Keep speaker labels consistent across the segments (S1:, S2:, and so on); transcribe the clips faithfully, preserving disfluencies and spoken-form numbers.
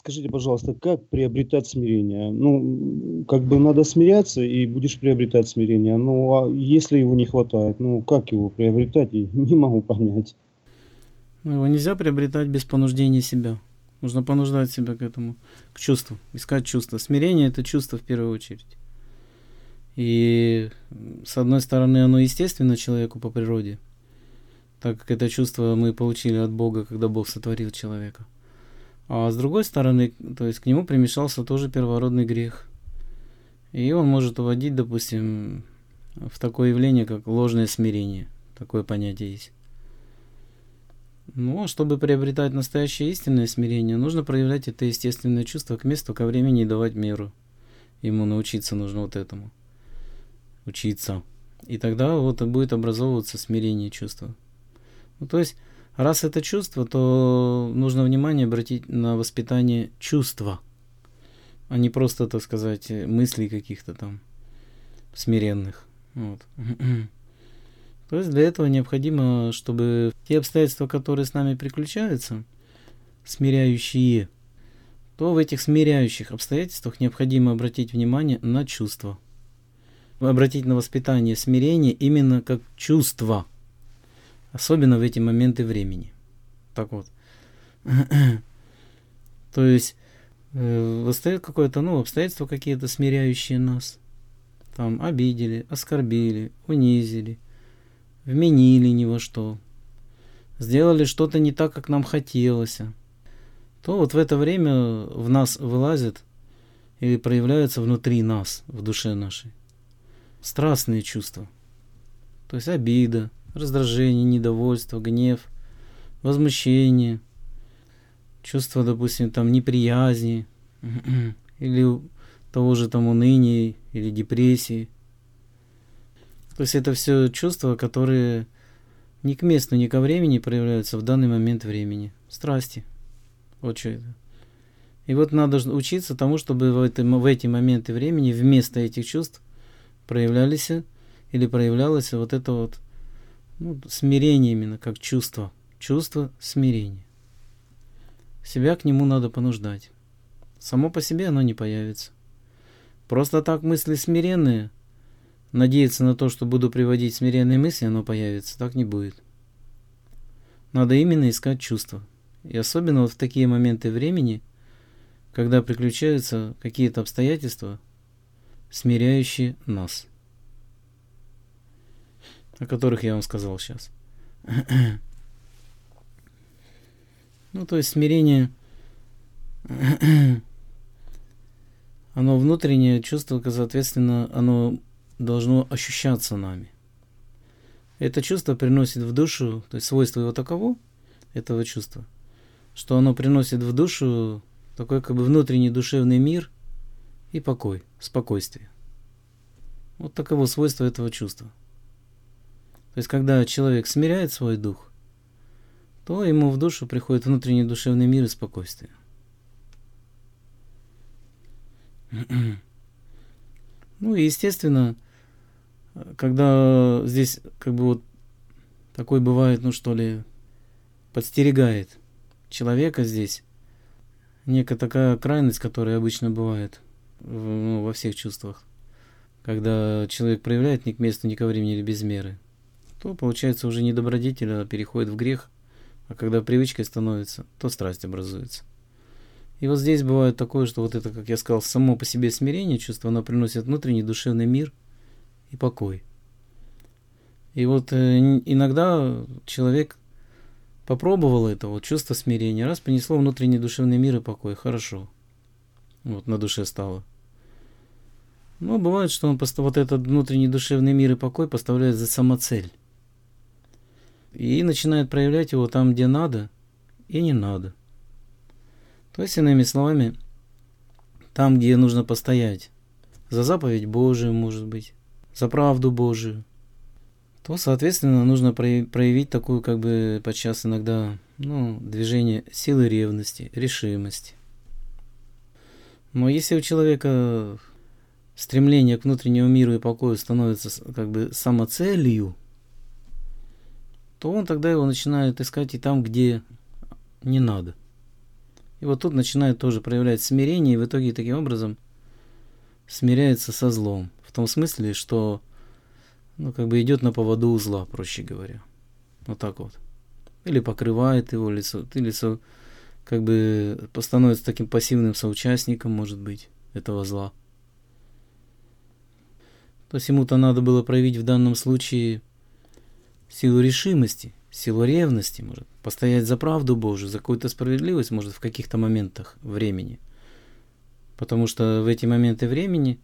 S1: Скажите, пожалуйста, как приобретать смирение? Ну, м, как бы надо смиряться, и будешь приобретать смирение. Ну, а если его не хватает, ну, как его приобретать? И не могу понять.
S2: Ну, его нельзя приобретать без понуждения себя. Нужно понуждать себя к этому, к чувству, искать чувство. Смирение – это чувство в первую очередь. И с одной стороны, оно естественно человеку по природе, так как это чувство мы получили от Бога, когда Бог сотворил человека. А с другой стороны, то есть к нему примешался тоже первородный грех. И он может уводить, допустим, в такое явление, как ложное смирение. Такое понятие есть. Ну, а чтобы приобретать настоящее истинное смирение, нужно проявлять это естественное чувство к месту, ко времени и давать меру. Ему научиться нужно вот этому. Учиться. И тогда вот будет образовываться смирение чувства. Ну, то есть, раз это чувство, то нужно внимание обратить на воспитание чувства, а не просто, так сказать, мыслей каких-то там смиренных. Вот. То есть для этого необходимо, чтобы те обстоятельства, которые с нами приключаются, смиряющие, то в этих смиряющих обстоятельствах необходимо обратить внимание на чувства. Обратить на воспитание смирения именно как чувство. Особенно в эти моменты времени. Так вот. То есть э, восстает какое-то, ну, обстоятельства какие-то смиряющие нас. Там обидели, оскорбили, унизили, вменили ни во что, сделали что-то не так, как нам хотелось, то вот в это время в нас вылазит или проявляются внутри нас, в душе нашей, страстные чувства. То есть обида, раздражение, недовольство, гнев, возмущение, чувство, допустим, там неприязни или того же там уныния или депрессии. То есть это все чувства, которые ни к месту, ни ко времени проявляются в данный момент времени. Страсти. Вот что это. И вот надо учиться тому, чтобы в, это, в эти моменты времени вместо этих чувств проявлялись или проявлялось вот это вот, ну, смирение именно как чувство. Чувство смирения. Себя к нему надо понуждать. Само по себе оно не появится. Просто так мысли смиренные, надеяться на то, что буду приводить смиренные мысли, оно появится. Так не будет. Надо именно искать чувства. И особенно вот в такие моменты времени, когда приключаются какие-то обстоятельства, смиряющие нас, о которых я вам сказал сейчас. Ну, то есть смирение, оно внутреннее чувство, соответственно, оно должно ощущаться нами. Это чувство приносит в душу, то есть свойство его таково, этого чувства, что оно приносит в душу такой как бы внутренний душевный мир и покой, спокойствие. Вот таково свойство этого чувства. То есть когда человек смиряет свой дух, то ему в душу приходит внутренний душевный мир и спокойствие. Ну и естественно, когда здесь как бы вот такой бывает, ну что ли, подстерегает человека здесь некая такая крайность, которая обычно бывает в, ну, во всех чувствах, когда человек проявляет ни к месту, ни ко времени или без меры, то получается уже не добродетель, а переходит в грех, а когда привычкой становится, то страсть образуется. И вот здесь бывает такое, что вот это, как я сказал, само по себе смирение, чувство, оно приносит внутренний душевный мир и покой. И вот э, иногда человек попробовал это, вот чувство смирения, раз принесло внутренний душевный мир и покой, хорошо. Вот на душе стало. Но бывает, что он вот этот внутренний душевный мир и покой поставляет за самоцель. И начинает проявлять его там, где надо и не надо. То есть, иными словами, там, где нужно постоять за заповедь Божию, может быть, за правду Божию, то, соответственно, нужно проявить такую, как бы, подчас иногда, ну, движение силы ревности, решимости. Но если у человека стремление к внутреннему миру и покою становится, как бы, самоцелью, то он тогда его начинает искать и там, где не надо. И вот тут начинает тоже проявлять смирение, и в итоге таким образом смиряется со злом. В том смысле, что ну, как бы идет на поводу у зла, проще говоря. Вот так вот. Или покрывает его лицо, или со, как бы становится таким пассивным соучастником, может быть, этого зла. То есть ему-то надо было проявить в данном случае силу решимости, силу ревности, может, постоять за правду Божию, за какую-то справедливость, может, в каких-то моментах времени. Потому что в эти моменты времени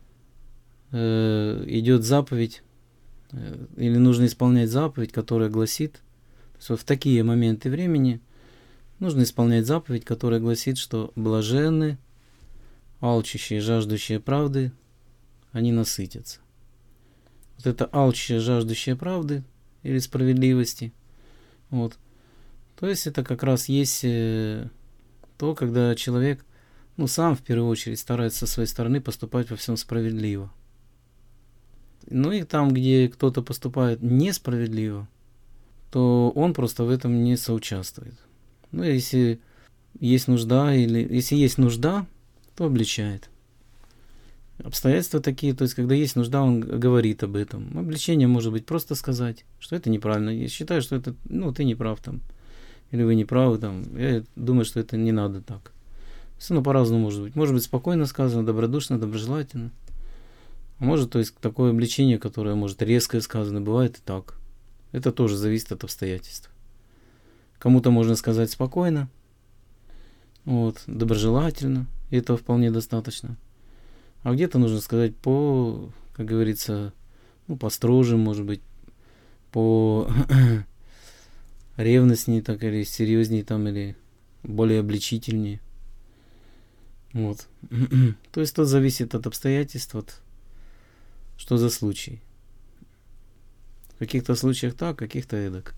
S2: э, идет заповедь, э, или нужно исполнять заповедь, которая гласит, то есть вот в такие моменты времени нужно исполнять заповедь, которая гласит, что блаженны, алчущие, жаждущие правды, они насытятся. Вот это алчущие, жаждущие правды или справедливости, вот. То есть это как раз есть э, то, когда человек, ну, сам в первую очередь старается со своей стороны поступать во всем справедливо. Ну и там, где кто-то поступает несправедливо, то он просто в этом не соучаствует. Ну, если есть нужда, или если есть нужда, то обличает. Обстоятельства такие, то есть, когда есть нужда, он говорит об этом. Обличение может быть просто сказать, что это неправильно. Я считаю, что это, ну, ты не прав там. Или вы не правы там. Я думаю, что это не надо так. Все равно по-разному может быть. Может быть спокойно сказано, добродушно, доброжелательно. А может, то есть, такое обличение, которое может резко сказано, бывает и так. Это тоже зависит от обстоятельств. Кому-то можно сказать спокойно, вот, доброжелательно, и этого вполне достаточно. А где-то нужно сказать по, как говорится, ну, построже, может быть, по ревностнее, так, или серьезнее, там, или более обличительнее. Вот. То есть, тут зависит от обстоятельств, от что за случай. В каких-то случаях так, в каких-то эдак.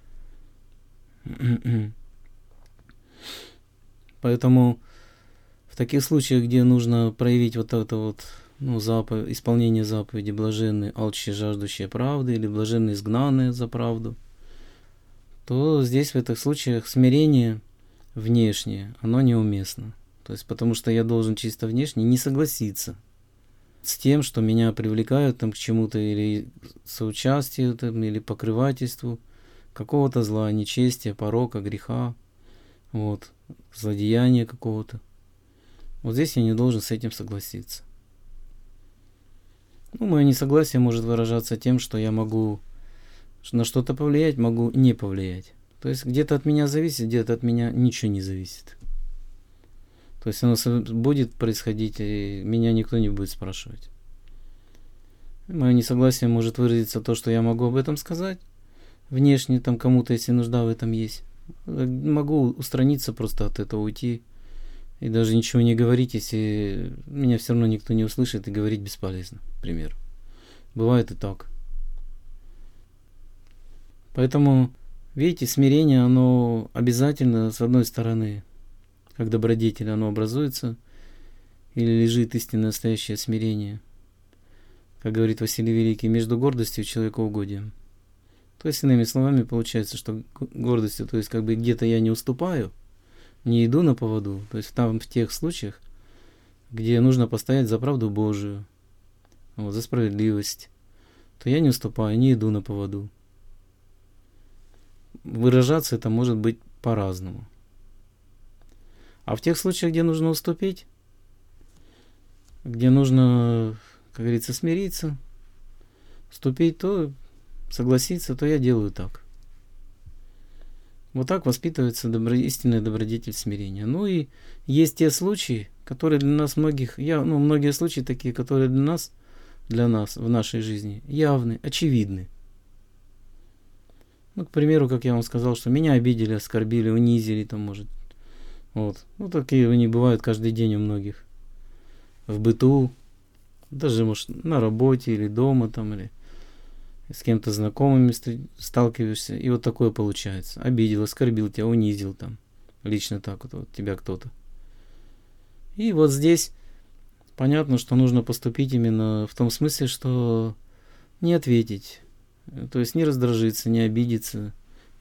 S2: Поэтому в таких случаях, где нужно проявить вот это вот, ну, заповедь, исполнение заповеди, блаженные, алчущие, жаждущие правды, или блаженные, изгнанные за правду, то здесь в этих случаях смирение внешнее, оно неуместно. То есть, потому что я должен чисто внешне не согласиться с тем, что меня привлекают там к чему-то, или соучастию, там, или покрывательству какого-то зла, нечестия, порока, греха, вот, злодеяния какого-то. Вот здесь я не должен с этим согласиться. Ну, мое несогласие может выражаться тем, что я могу на что-то повлиять, могу не повлиять. То есть где-то от меня зависит, где-то от меня ничего не зависит. То есть оно будет происходить, и меня никто не будет спрашивать. Мое несогласие может выразиться то, что я могу об этом сказать. Внешне там кому-то, если нужда в этом есть. Могу устраниться просто от этого, уйти. И даже ничего не говорить, если меня все равно никто не услышит, и говорить бесполезно, к примеру. Бывает и так. Поэтому, видите, смирение, оно обязательно, с одной стороны, как добродетель, оно образуется, или лежит истинное настоящее смирение, как говорит Василий Великий, между гордостью и человекоугодием. То есть, иными словами, получается, что гордостью, то есть, как бы где-то я не уступаю, не иду на поводу, то есть там в тех случаях, где нужно постоять за правду Божию, вот, за справедливость, то я не уступаю, не иду на поводу. Выражаться это может быть по-разному. А в тех случаях, где нужно уступить, где нужно, как говорится, смириться, уступить, то согласиться, то я делаю так. Вот так воспитывается добро, истинный добродетель смирения. Ну и есть те случаи, которые для нас многих, я, ну, многие случаи такие, которые для нас, для нас в нашей жизни явны, очевидны. Ну, к примеру, как я вам сказал, что меня обидели, оскорбили, унизили, там, может. Вот. Ну, такие они бывают каждый день у многих. В быту, даже, может, на работе или дома, там, или с кем-то знакомыми сталкиваешься, и вот такое получается. Обидел, оскорбил тебя, унизил там. Лично так вот, вот тебя кто-то. И вот здесь понятно, что нужно поступить именно в том смысле, что не ответить. То есть не раздражиться, не обидеться.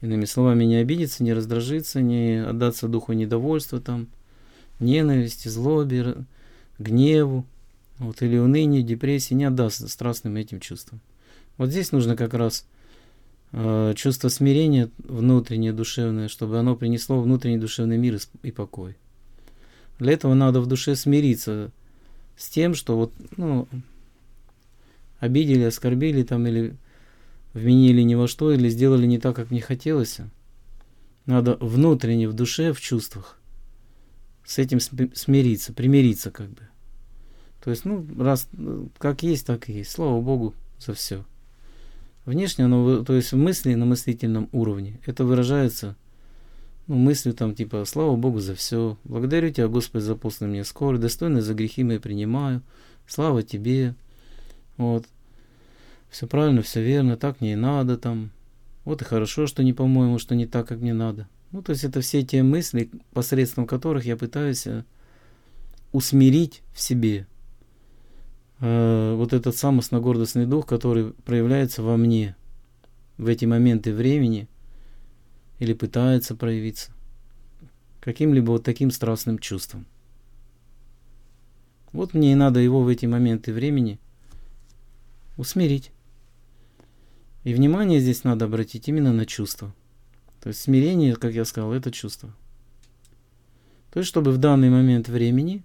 S2: Иными словами, не обидеться, не раздражиться, не отдаться духу недовольства, там, ненависти, злобе, гневу, вот, или унынию, депрессии, не отдаться страстным этим чувствам. Вот здесь нужно как раз э, чувство смирения внутреннее, душевное, чтобы оно принесло внутренний душевный мир и, и покой. Для этого надо в душе смириться с тем, что вот, ну, обидели, оскорбили там, или вменили ни во что, или сделали не так, как мне хотелось. Надо внутренне, в душе, в чувствах с этим смириться, примириться как бы. То есть, ну, раз как есть, так и есть. Слава Богу за все. Внешне оно, то есть в мысли, на мыслительном уровне, это выражается, ну, мыслью там типа: слава Богу за все, благодарю Тебя, Господи, за посланный мне скорый, достойно за грехи мои принимаю, слава Тебе, вот. Все правильно, все верно, так мне и надо там. Вот и хорошо, что не по-моему, что не так, как мне надо. Ну, то есть это все те мысли, посредством которых я пытаюсь усмирить в себе э, вот этот самостно-гордостный дух, который проявляется во мне в эти моменты времени или пытается проявиться каким-либо вот таким страстным чувством. Вот мне и надо его в эти моменты времени усмирить. И внимание здесь надо обратить именно на чувство. То есть смирение, как я сказал, это чувство. То есть, чтобы в данный момент времени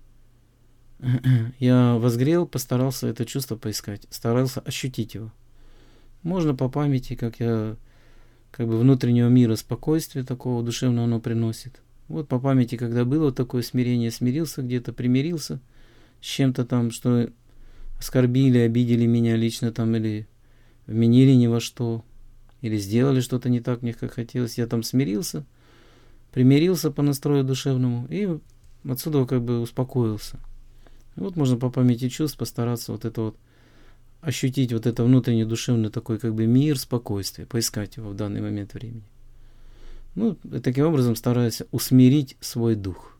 S2: я возгрел, постарался это чувство поискать, старался ощутить его. Можно по памяти, как я, как бы внутреннего мира спокойствия такого душевного оно приносит. Вот по памяти, когда было такое смирение, смирился где-то, примирился с чем-то там, что оскорбили, обидели меня лично там, или вменили ни во что, или сделали что-то не так, мне как хотелось. Я там смирился, примирился по настрою душевному и отсюда как бы успокоился. И вот можно по памяти чувств постараться вот это вот ощутить, вот это внутренний душевный такой как бы мир, спокойствие, поискать его в данный момент времени. Ну, и таким образом стараюсь усмирить свой дух.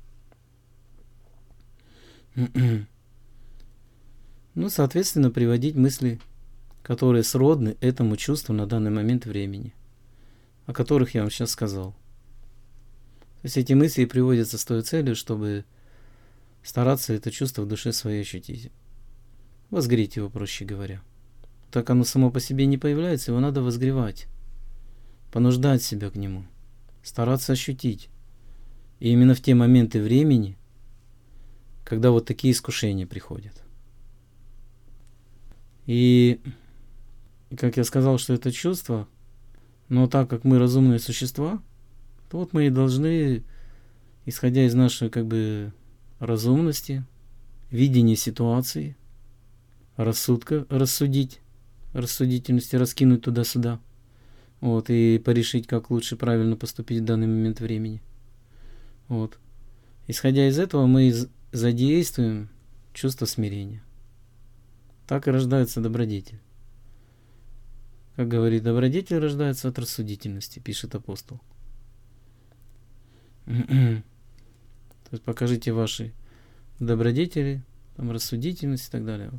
S2: Ну, соответственно, приводить мысли, которые сродны этому чувству на данный момент времени, о которых я вам сейчас сказал. То есть эти мысли приводятся с той целью, чтобы стараться это чувство в душе своей ощутить. Возгреть его, проще говоря. Так оно само по себе не появляется, его надо возгревать, понуждать себя к нему, стараться ощутить. И именно в те моменты времени, когда вот такие искушения приходят. И как я сказал, что это чувство, но так как мы разумные существа, то вот мы и должны, исходя из нашей как бы разумности, видения ситуации, рассудка рассудить, рассудительности раскинуть туда-сюда, вот, и порешить, как лучше правильно поступить в данный момент времени. Вот. Исходя из этого, мы задействуем чувство смирения. Так и рождается добродетель. Как говорит, добродетель рождается от рассудительности, пишет апостол. То есть покажите ваши добродетели, там, рассудительность и так далее.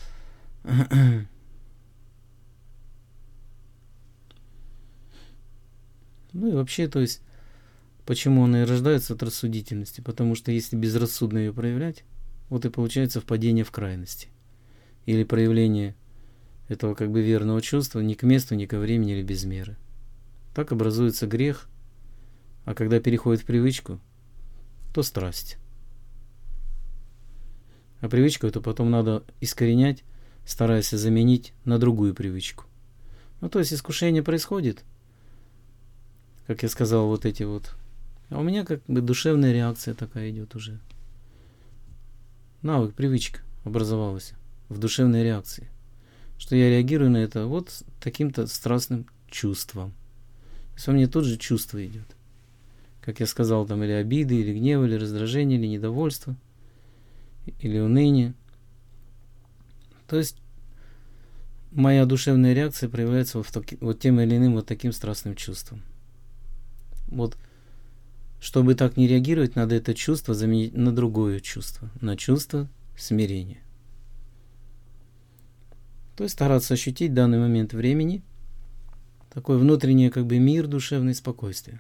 S2: Ну и вообще, то есть, почему она и рождается от рассудительности? Потому что если безрассудно ее проявлять, вот и получается впадение в крайности. Или проявление этого как бы верного чувства ни к месту, ни ко времени или без меры. Так образуется грех, а когда переходит в привычку, то страсть. А привычку эту потом надо искоренять, стараясь заменить на другую привычку. Ну, то есть искушение происходит, как я сказал, вот эти вот. А у меня как бы душевная реакция такая идет уже. Навык, привычка образовалась в душевной реакции. Что я реагирую на это вот таким-то страстным чувством. То есть во мне тут же чувство идет. Как я сказал, там или обиды, или гнев, или раздражение, или недовольство, или уныние. То есть моя душевная реакция проявляется вот, таки, вот тем или иным вот таким страстным чувством. Вот, чтобы так не реагировать, надо это чувство заменить на другое чувство, на чувство смирения. То есть стараться ощутить данный момент времени такой внутренний как бы мир, душевное спокойствие,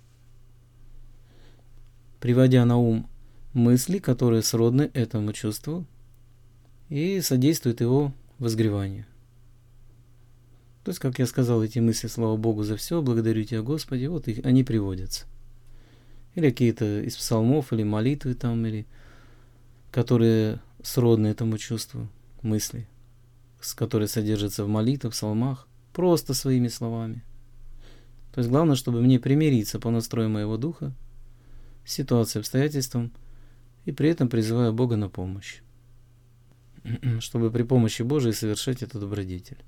S2: приводя на ум мысли, которые сродны этому чувству и содействуют его возгреванию. То есть, как я сказал, эти мысли, слава Богу за все, благодарю Тебя, Господи, вот их, они приводятся. Или какие-то из псалмов, или молитвы там, или которые сродны этому чувству, мысли, которые содержатся в молитвах, псалмах, просто своими словами. То есть главное, чтобы мне примириться по настрою моего духа с ситуацией, обстоятельством, и при этом призывая Бога на помощь, чтобы при помощи Божией совершать эту добродетель.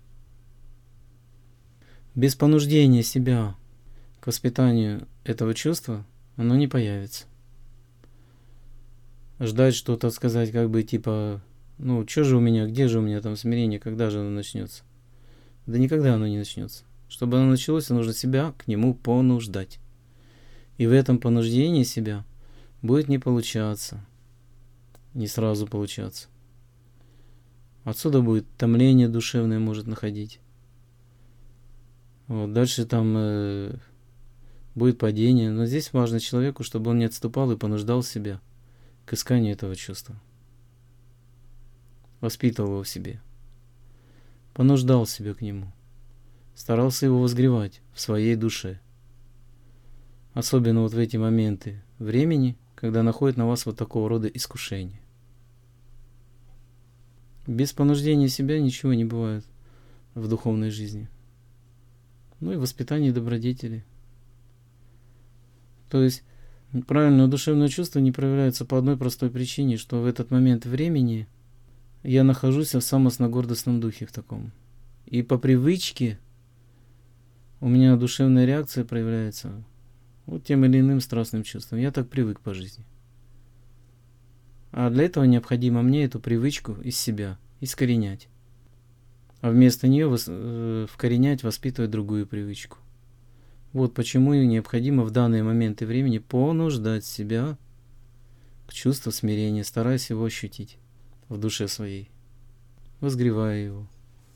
S2: Без понуждения себя к воспитанию этого чувства оно не появится. Ждать что-то, сказать, как бы типа, ну, что же у меня, где же у меня там смирение, когда же оно начнется? Да никогда оно не начнется. Чтобы оно началось, нужно себя к нему понуждать. И в этом понуждении себя будет не получаться, не сразу получаться. Отсюда будет томление душевное может находить. Вот, дальше там э, будет падение. Но здесь важно человеку, чтобы он не отступал и понуждал себя к исканию этого чувства. Воспитывал его в себе. Понуждал себя к нему. Старался его возгревать в своей душе. Особенно вот в эти моменты времени, когда находит на вас вот такого рода искушение. Без понуждения себя ничего не бывает в духовной жизни. Ну и воспитание добродетели. То есть правильное душевное чувство не проявляется по одной простой причине, что в этот момент времени я нахожусь в самостно-гордостном духе в таком. И по привычке у меня душевная реакция проявляется вот тем или иным страстным чувством. Я так привык по жизни. А для этого необходимо мне эту привычку из себя искоренять. А вместо нее вкоренять, воспитывать другую привычку. Вот почему и необходимо в данные моменты времени понуждать себя к чувству смирения, стараясь его ощутить в душе своей, возгревая его.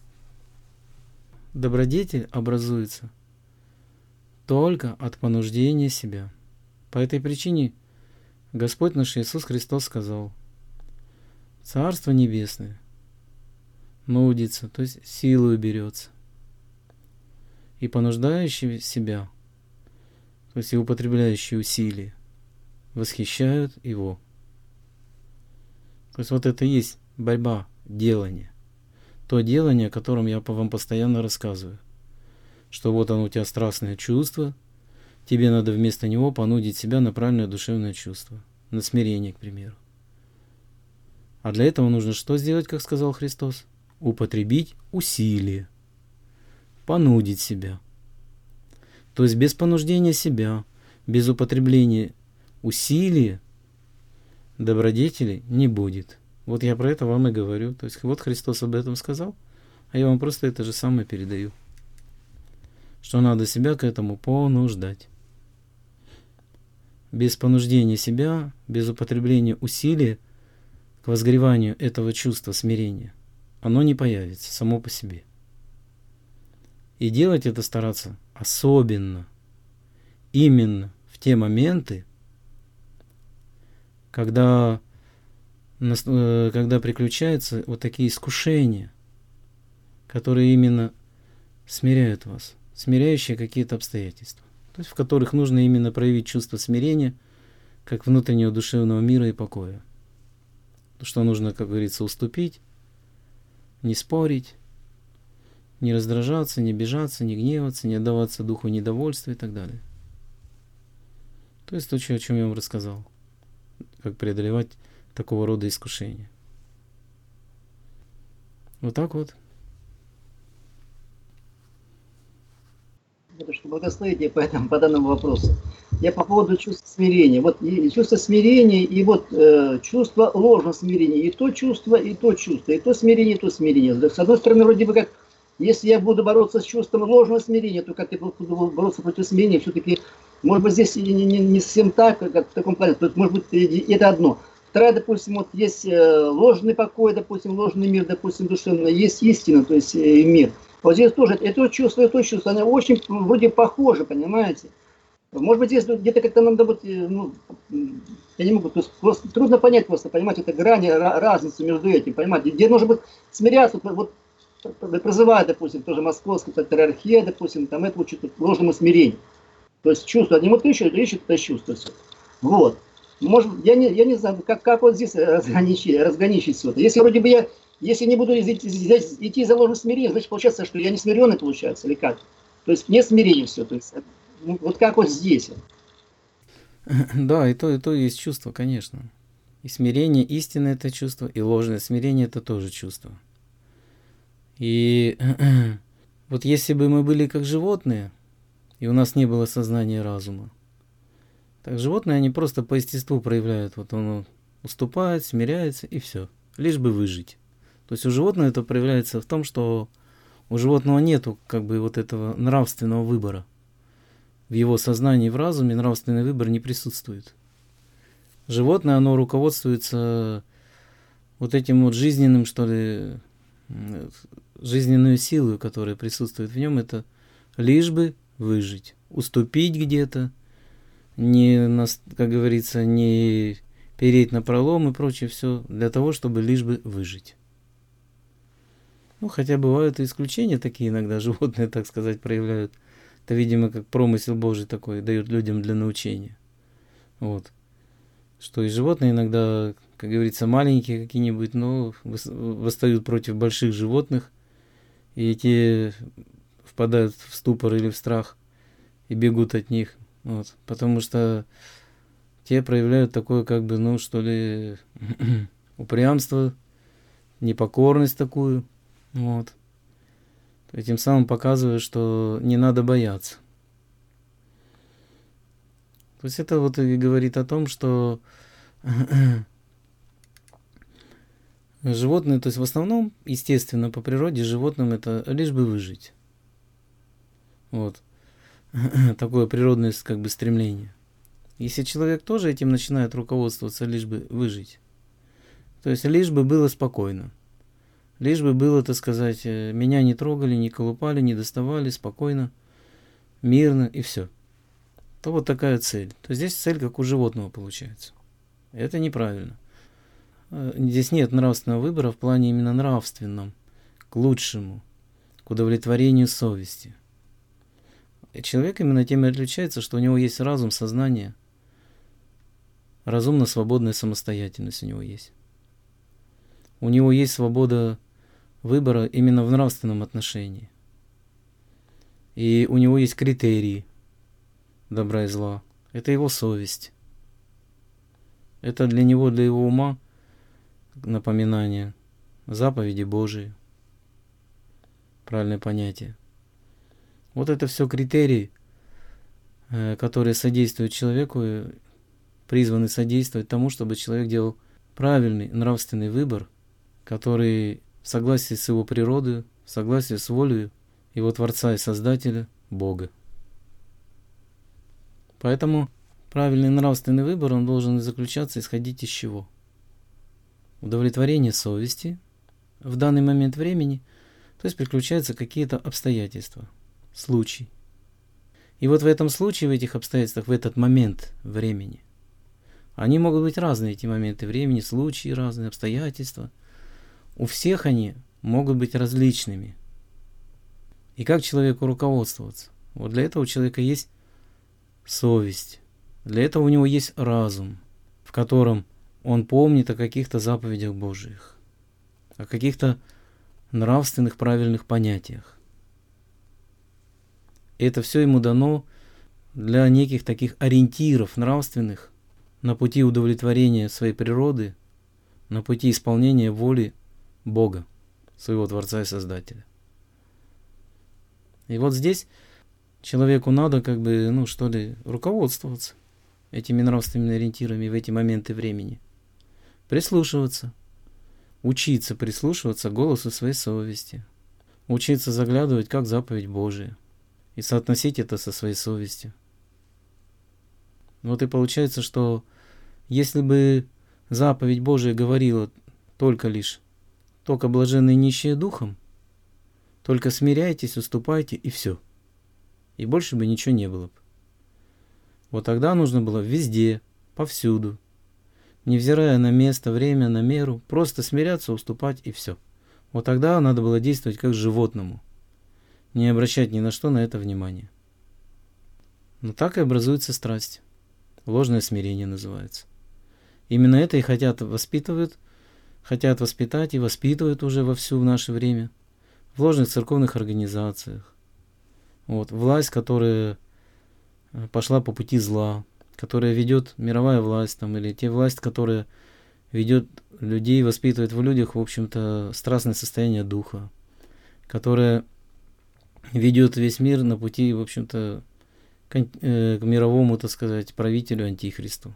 S2: Добродетель образуется только от понуждения себя. По этой причине Господь наш Иисус Христос сказал: Царство Небесное нудится, то есть силою берется. И понуждающие себя, то есть и употребляющие усилия, восхищают его. То есть вот это и есть борьба, делание. То делание, о котором я вам постоянно рассказываю. Что вот оно у тебя страстное чувство, тебе надо вместо него понудить себя на правильное душевное чувство, на смирение, к примеру. А для этого нужно что сделать, как сказал Христос? Употребить усилие, понудить себя. То есть без понуждения себя, без употребления усилия добродетели не будет. Вот я про это вам и говорю. То есть вот Христос об этом сказал, а я вам просто это же самое передаю. Что надо себя к этому понуждать. Без понуждения себя, без употребления усилия к возгреванию этого чувства смирения, оно не появится само по себе. И делать это стараться особенно именно в те моменты, когда, когда приключаются вот такие искушения, которые именно смиряют вас, смиряющие какие-то обстоятельства, то есть в которых нужно именно проявить чувство смирения, как внутреннего душевного мира и покоя. Что нужно, как говорится, уступить, не спорить, не раздражаться, не обижаться, не гневаться, не отдаваться духу недовольства и так далее. То есть то, о чем я вам рассказал. Как преодолевать такого рода искушения. Вот так вот.
S3: Это что благословение по, этому, по данному вопросу. Я по поводу чувства смирения. Вот и чувство смирения и вот э, чувство ложного смирения. И то чувство, и то чувство. И то смирение, и то смирение. С одной стороны, вроде бы как, если я буду бороться с чувством ложного смирения, то как я буду бороться против смирения, все-таки, может быть, здесь не, не, не совсем так, как в таком плане. Тут, может быть, это одно. Вторая, допустим, вот есть ложный покой, допустим, ложный мир, допустим, душевный. Есть истина, то есть мир. Вот здесь тоже это чувство, это чувство, они очень вроде похожи, понимаете? Может быть, здесь где-то как-то нам дадут, ну, я не могу, то есть просто трудно понять просто, понимаете, это грани, разницу между этим, понимаете, где нужно быть смиряться, вот, вот призывает, допустим, тоже московская патриархия, допустим, там это учит ложному смирению. То есть чувство, одним вот ищут, ищут это чувство все. Вот. Может, я не, я не знаю, как, как вот здесь разграничить, разграничить все это. Если вроде бы я, если не буду здесь, здесь идти за ложным смирением, значит получается, что я не смиренный получается, или как? То есть не смирение все, то есть вот как вот здесь.
S2: Да, и то, и то есть чувство, конечно. И смирение истинное это чувство, и ложное смирение это тоже чувство. И вот если бы мы были как животные, и у нас не было сознания разума, так животные, они просто по естеству проявляют, вот он уступает, смиряется, и все, лишь бы выжить. То есть у животного это проявляется в том, что у животного нету как бы вот этого нравственного выбора. В его сознании, в разуме нравственный выбор не присутствует. Животное, оно руководствуется вот этим вот жизненным, что ли, жизненную силу, которая присутствует в нем, это лишь бы выжить, уступить где-то, не, как говорится, не переть на пролом и прочее, все для того, чтобы лишь бы выжить. Ну, хотя бывают и исключения такие иногда, животные, так сказать, проявляют. Это, видимо, как промысел Божий такой, дает людям для научения. Вот. Что и животные иногда, как говорится, маленькие какие-нибудь, но восстают против больших животных, и те впадают в ступор или в страх и бегут от них. Вот. Потому что те проявляют такое, как бы, ну, что ли, упрямство, непокорность такую. Вот. Этим самым показывает, что не надо бояться. То есть это вот и говорит о том, что животные, то есть в основном, естественно, по природе животным это лишь бы выжить. Вот. Такое природное как бы стремление. Если человек тоже этим начинает руководствоваться, лишь бы выжить, то есть лишь бы было спокойно. Лишь бы было, так сказать, меня не трогали, не колупали, не доставали, спокойно, мирно и все. То вот такая цель. То здесь цель как у животного получается. Это неправильно. Здесь нет нравственного выбора в плане именно нравственном, к лучшему, к удовлетворению совести. И человек именно тем и отличается, что у него есть разум, сознание, разумно-свободная самостоятельность у него есть. У него есть свобода выбора именно в нравственном отношении. И у него есть критерии добра и зла. Это его совесть. Это для него, для его ума напоминание заповеди Божии. Правильное понятие. Вот это все критерии, которые содействуют человеку, призваны содействовать тому, чтобы человек делал правильный нравственный выбор, который в согласии с его природой, в согласии с волей его Творца и Создателя, Бога. Поэтому правильный нравственный выбор, он должен заключаться, исходить из чего? Удовлетворение совести в данный момент времени, то есть приключаются какие-то обстоятельства, случай. И вот в этом случае, в этих обстоятельствах, в этот момент времени, они могут быть разные, эти моменты времени, случаи разные, обстоятельства. У всех они могут быть различными. И как человеку руководствоваться? Вот для этого у человека есть совесть. Для этого у него есть разум, в котором он помнит о каких-то заповедях Божьих, о каких-то нравственных правильных понятиях. И это все ему дано для неких таких ориентиров нравственных на пути удовлетворения своей природы, на пути исполнения воли Бога, своего Творца и Создателя. И вот здесь человеку надо, как бы, ну что ли, руководствоваться этими нравственными ориентирами в эти моменты времени. Прислушиваться, учиться прислушиваться к голосу своей совести, учиться заглядывать как заповедь Божия и соотносить это со своей совестью. Вот и получается, что если бы заповедь Божия говорила только лишь «только блаженные нищие духом», Только смиряйтесь, уступайте, и все. И больше бы ничего не было бы. Вот тогда нужно было везде, повсюду, невзирая на место, время, на меру, просто смиряться, уступать, и все. Вот тогда надо было действовать как животному, не обращать ни на что на это внимание. Но так и образуется страсть. Ложное смирение называется. Именно это и хотят воспитывают, хотят воспитать и воспитывают уже вовсю в наше время в ложных церковных организациях. Вот, власть, которая пошла по пути зла, которая ведет мировая власть, там, или те власть, которая ведет людей, воспитывает в людях, в общем-то, страстное состояние духа, которая ведет весь мир на пути, в общем-то, к, э, к мировому, так сказать, правителю Антихристу.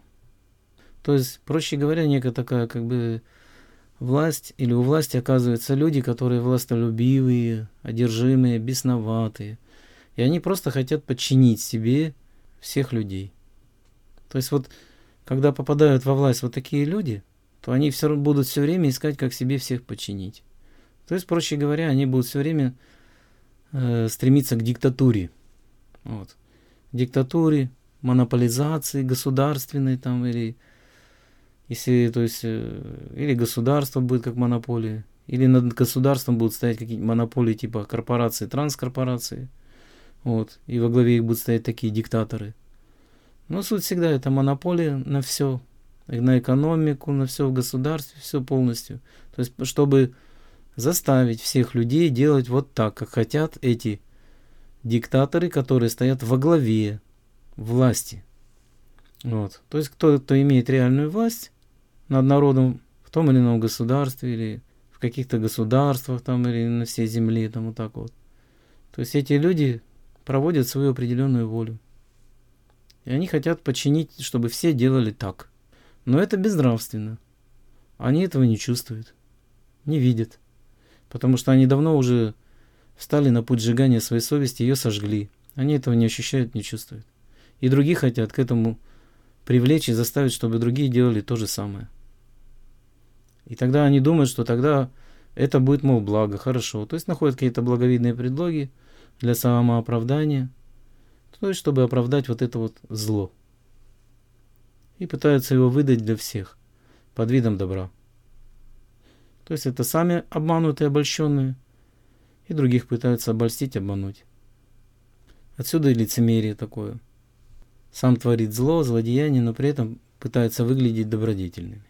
S2: То есть, проще говоря, некая такая, как бы, власть, или у власти оказываются люди, которые властолюбивые, одержимые, бесноватые. И они просто хотят подчинить себе всех людей. То есть вот, когда попадают во власть вот такие люди, то они все, будут все время искать, как себе всех подчинить. То есть, проще говоря, они будут все время э, стремиться к диктатуре. Вот. Диктатуре, монополизации государственной там, или если, то есть, э, или государство будет как монополия, или над государством будут стоять какие-то монополии типа корпорации, транскорпорации. Вот. И во главе их будут стоять такие диктаторы. Но суть всегда это монополия на все, на экономику, на все в государстве, все полностью. То есть, чтобы заставить всех людей делать вот так, как хотят эти диктаторы, которые стоят во главе власти. Вот. То есть, кто, кто имеет реальную власть над народом в том или ином государстве, или в каких-то государствах, там, или на всей земле, там, вот так вот. То есть, эти люди проводят свою определенную волю. И они хотят подчинить, чтобы все делали так. Но это безнравственно. Они этого не чувствуют, не видят. Потому что они давно уже встали на путь сжигания своей совести, ее сожгли. Они этого не ощущают, не чувствуют. И другие хотят к этому привлечь и заставить, чтобы другие делали то же самое. И тогда они думают, что тогда это будет, мол, благо, хорошо. То есть находят какие-то благовидные предлоги для самооправдания, то есть чтобы оправдать вот это вот зло. И пытаются его выдать для всех под видом добра. То есть это сами обманутые, обольщенные, и других пытаются обольстить, обмануть. Отсюда и лицемерие такое. Сам творит зло, злодеяние, но при этом пытается выглядеть добродетельными.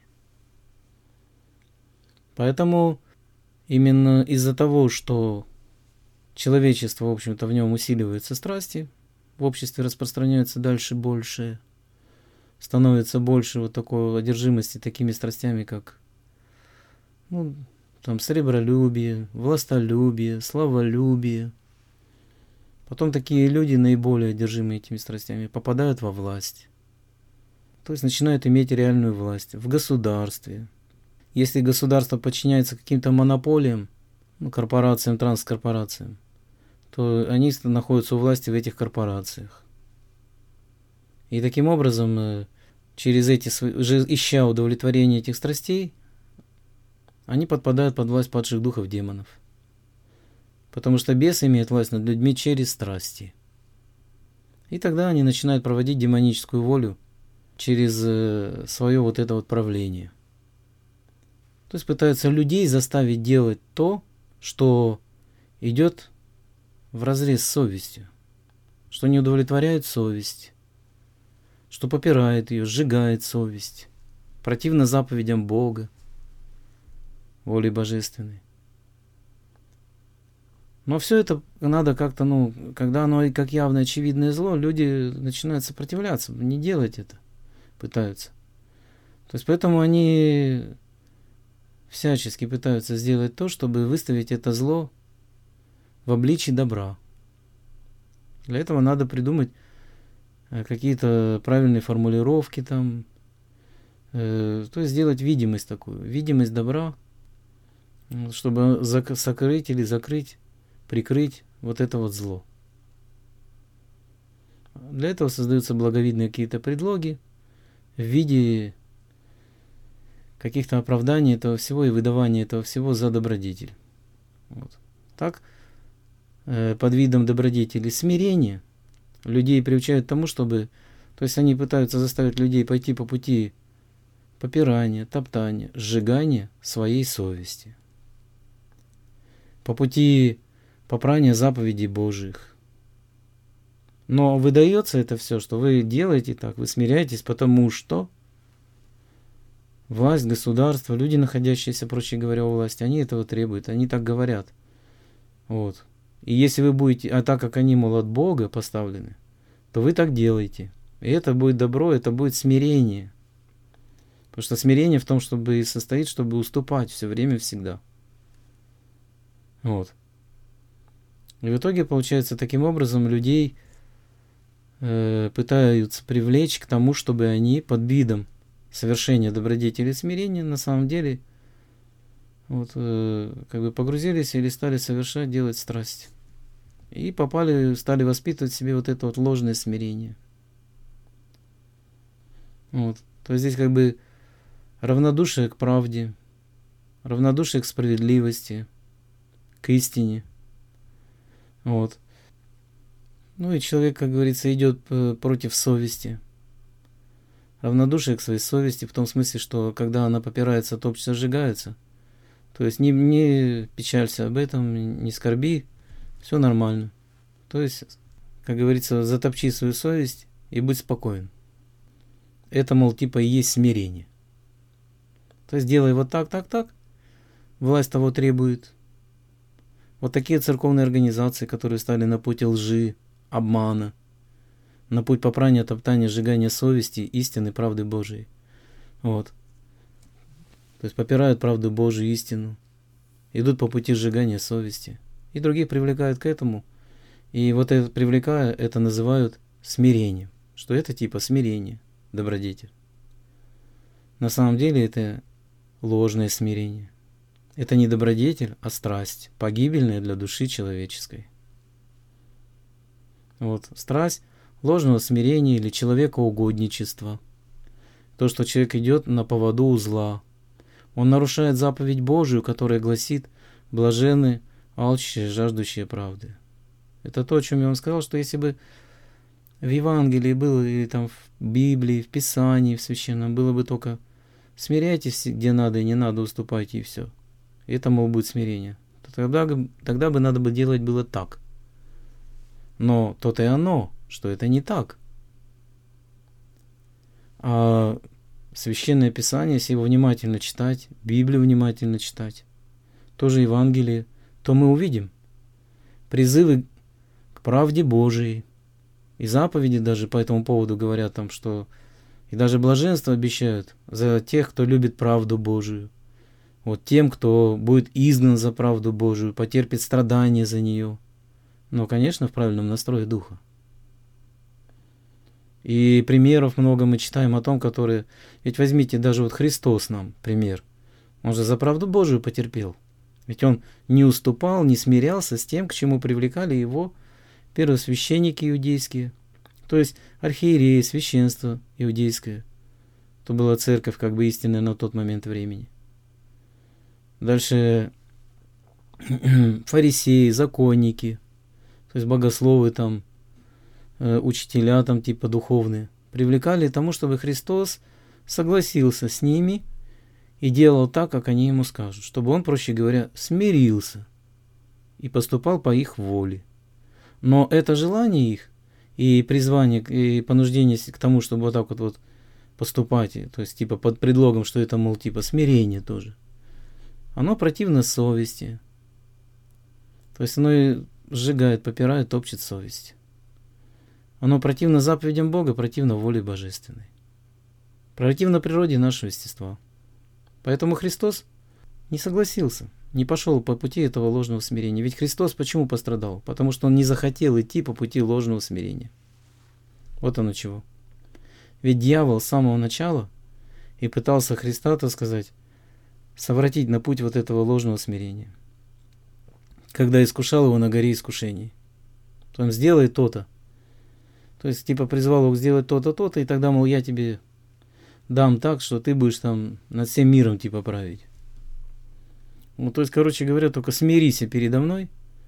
S2: Поэтому именно из-за того, что человечество, в общем-то, в нем усиливаются страсти, в обществе распространяются дальше больше, становится больше вот такой одержимости такими страстями, как ну, там, сребролюбие, властолюбие, славолюбие. Потом такие люди, наиболее одержимые этими страстями, попадают во власть. То есть начинают иметь реальную власть в государстве. Если государство подчиняется каким-то монополиям, ну, корпорациям, транскорпорациям, то они находятся у власти в этих корпорациях. И таким образом, через эти, уже ища удовлетворение этих страстей, они подпадают под власть падших духов демонов. Потому что бес имеет власть над людьми через страсти. И тогда они начинают проводить демоническую волю через свое вот это вот правление. То есть пытаются людей заставить делать то, что идет вразрез с совестью, что не удовлетворяет совесть, что попирает ее, сжигает совесть, противно заповедям Бога, воли божественной. Но все это надо как-то, ну, когда оно как явное очевидное зло, люди начинают сопротивляться, не делать это, пытаются. То есть поэтому они всячески пытаются сделать то, чтобы выставить это зло в обличии добра. Для этого надо придумать какие-то правильные формулировки там, э, то есть сделать видимость такую, видимость добра, чтобы зак- сокрыть или закрыть, прикрыть вот это вот зло. Для этого создаются благовидные какие-то предлоги в виде каких-то оправданий этого всего и выдавания этого всего за добродетель. Вот. Так э, под видом добродетели смирение, людей приучают к тому, чтобы... То есть они пытаются заставить людей пойти по пути попирания, топтания, сжигания своей совести. По пути попрания заповедей Божьих. Но выдается это все, что вы делаете так, вы смиряетесь, потому что власть, государство, люди, находящиеся, проще говоря, у власти, они этого требуют, они так говорят. Вот. И если вы будете, а так как они, мол, от Бога поставлены, то вы так делаете. И это будет добро, это будет смирение. Потому что смирение в том, чтобы и состоит, чтобы уступать все время, всегда. Вот. И в итоге, получается, таким образом людей э, пытаются привлечь к тому, чтобы они под видом совершения добродетели и смирения на самом деле вот, э, как бы погрузились или стали совершать, делать страсть. И попали, стали воспитывать в себе вот это вот ложное смирение. Вот. То есть здесь как бы равнодушие к правде, равнодушие к справедливости, к истине. Вот. Ну и человек, как говорится, идет против совести. Равнодушие к своей совести в том смысле, что когда она попирается, топчется, сжигается. То есть не, не печалься об этом, не скорби, все нормально. То есть, как говорится, затопчи свою совесть и будь спокоен. Это, мол, типа и есть смирение. То есть делай вот так, так, так. Власть того требует. Вот такие церковные организации, которые стали на путь лжи, обмана, на путь попрания, топтания, сжигания совести, истины, правды Божией. Вот. То есть попирают правду Божию, истину. Идут по пути сжигания совести. И других привлекают к этому. И вот это привлекая, это называют смирением. Что это типа смирение, добродетель. На самом деле это ложное смирение. Это не добродетель, а страсть, погибельная для души человеческой. Вот. Страсть ложного смирения или человекоугодничества. То, что человек идет на поводу у зла. Он нарушает заповедь Божию, которая гласит: блаженны алчущие, жаждущие правды. Это то, о чем я вам сказал, что если бы в Евангелии было, или там в Библии, в Писании, в Священном, было бы только смиряйтесь, где надо и не надо, уступайте, и все. Это, мол, будет смирение. Тогда, тогда бы надо бы делать было так. Но то-то и оно, что это не так. А Священное Писание, если его внимательно читать, Библию внимательно читать, тоже Евангелие, то мы увидим призывы к правде Божией. И заповеди даже по этому поводу говорят там, что и даже блаженство обещают за тех, кто любит правду Божию. Вот тем, кто будет изгнан за правду Божию, потерпит страдания за нее. Но, конечно, в правильном настрое духа. И примеров много мы читаем о том, которые... Ведь возьмите даже вот Христос нам пример. Он же за правду Божию потерпел. Ведь он не уступал, не смирялся с тем, к чему привлекали его первосвященники иудейские. То есть архиереи, священство иудейское. То была церковь как бы истинная на тот момент времени. Дальше фарисеи, законники, то есть богословы там, э, учителя там типа духовные, привлекали к тому, чтобы Христос согласился с ними и делал так, как они ему скажут, чтобы он, проще говоря, смирился и поступал по их воле. Но это желание их и призвание, и понуждение к тому, чтобы вот так вот, вот поступать, то есть типа под предлогом, что это, мол, типа смирение тоже, оно противно совести. То есть оно и сжигает, попирает, топчет совесть. Оно противно заповедям Бога, противно воле божественной. Противно природе нашего естества. Поэтому Христос не согласился, не пошел по пути этого ложного смирения. Ведь Христос почему пострадал? Потому что он не захотел идти по пути ложного смирения. Вот оно чего. Ведь дьявол с самого начала и пытался Христа, так сказать, совратить на путь вот этого ложного смирения. Когда искушал его на горе искушений. То он сделай то-то. То есть типа призвал его сделать то-то, то-то, и тогда, мол, я тебе дам так, что ты будешь там над всем миром типа править. Ну, то есть, короче говоря, только смирися передо мной,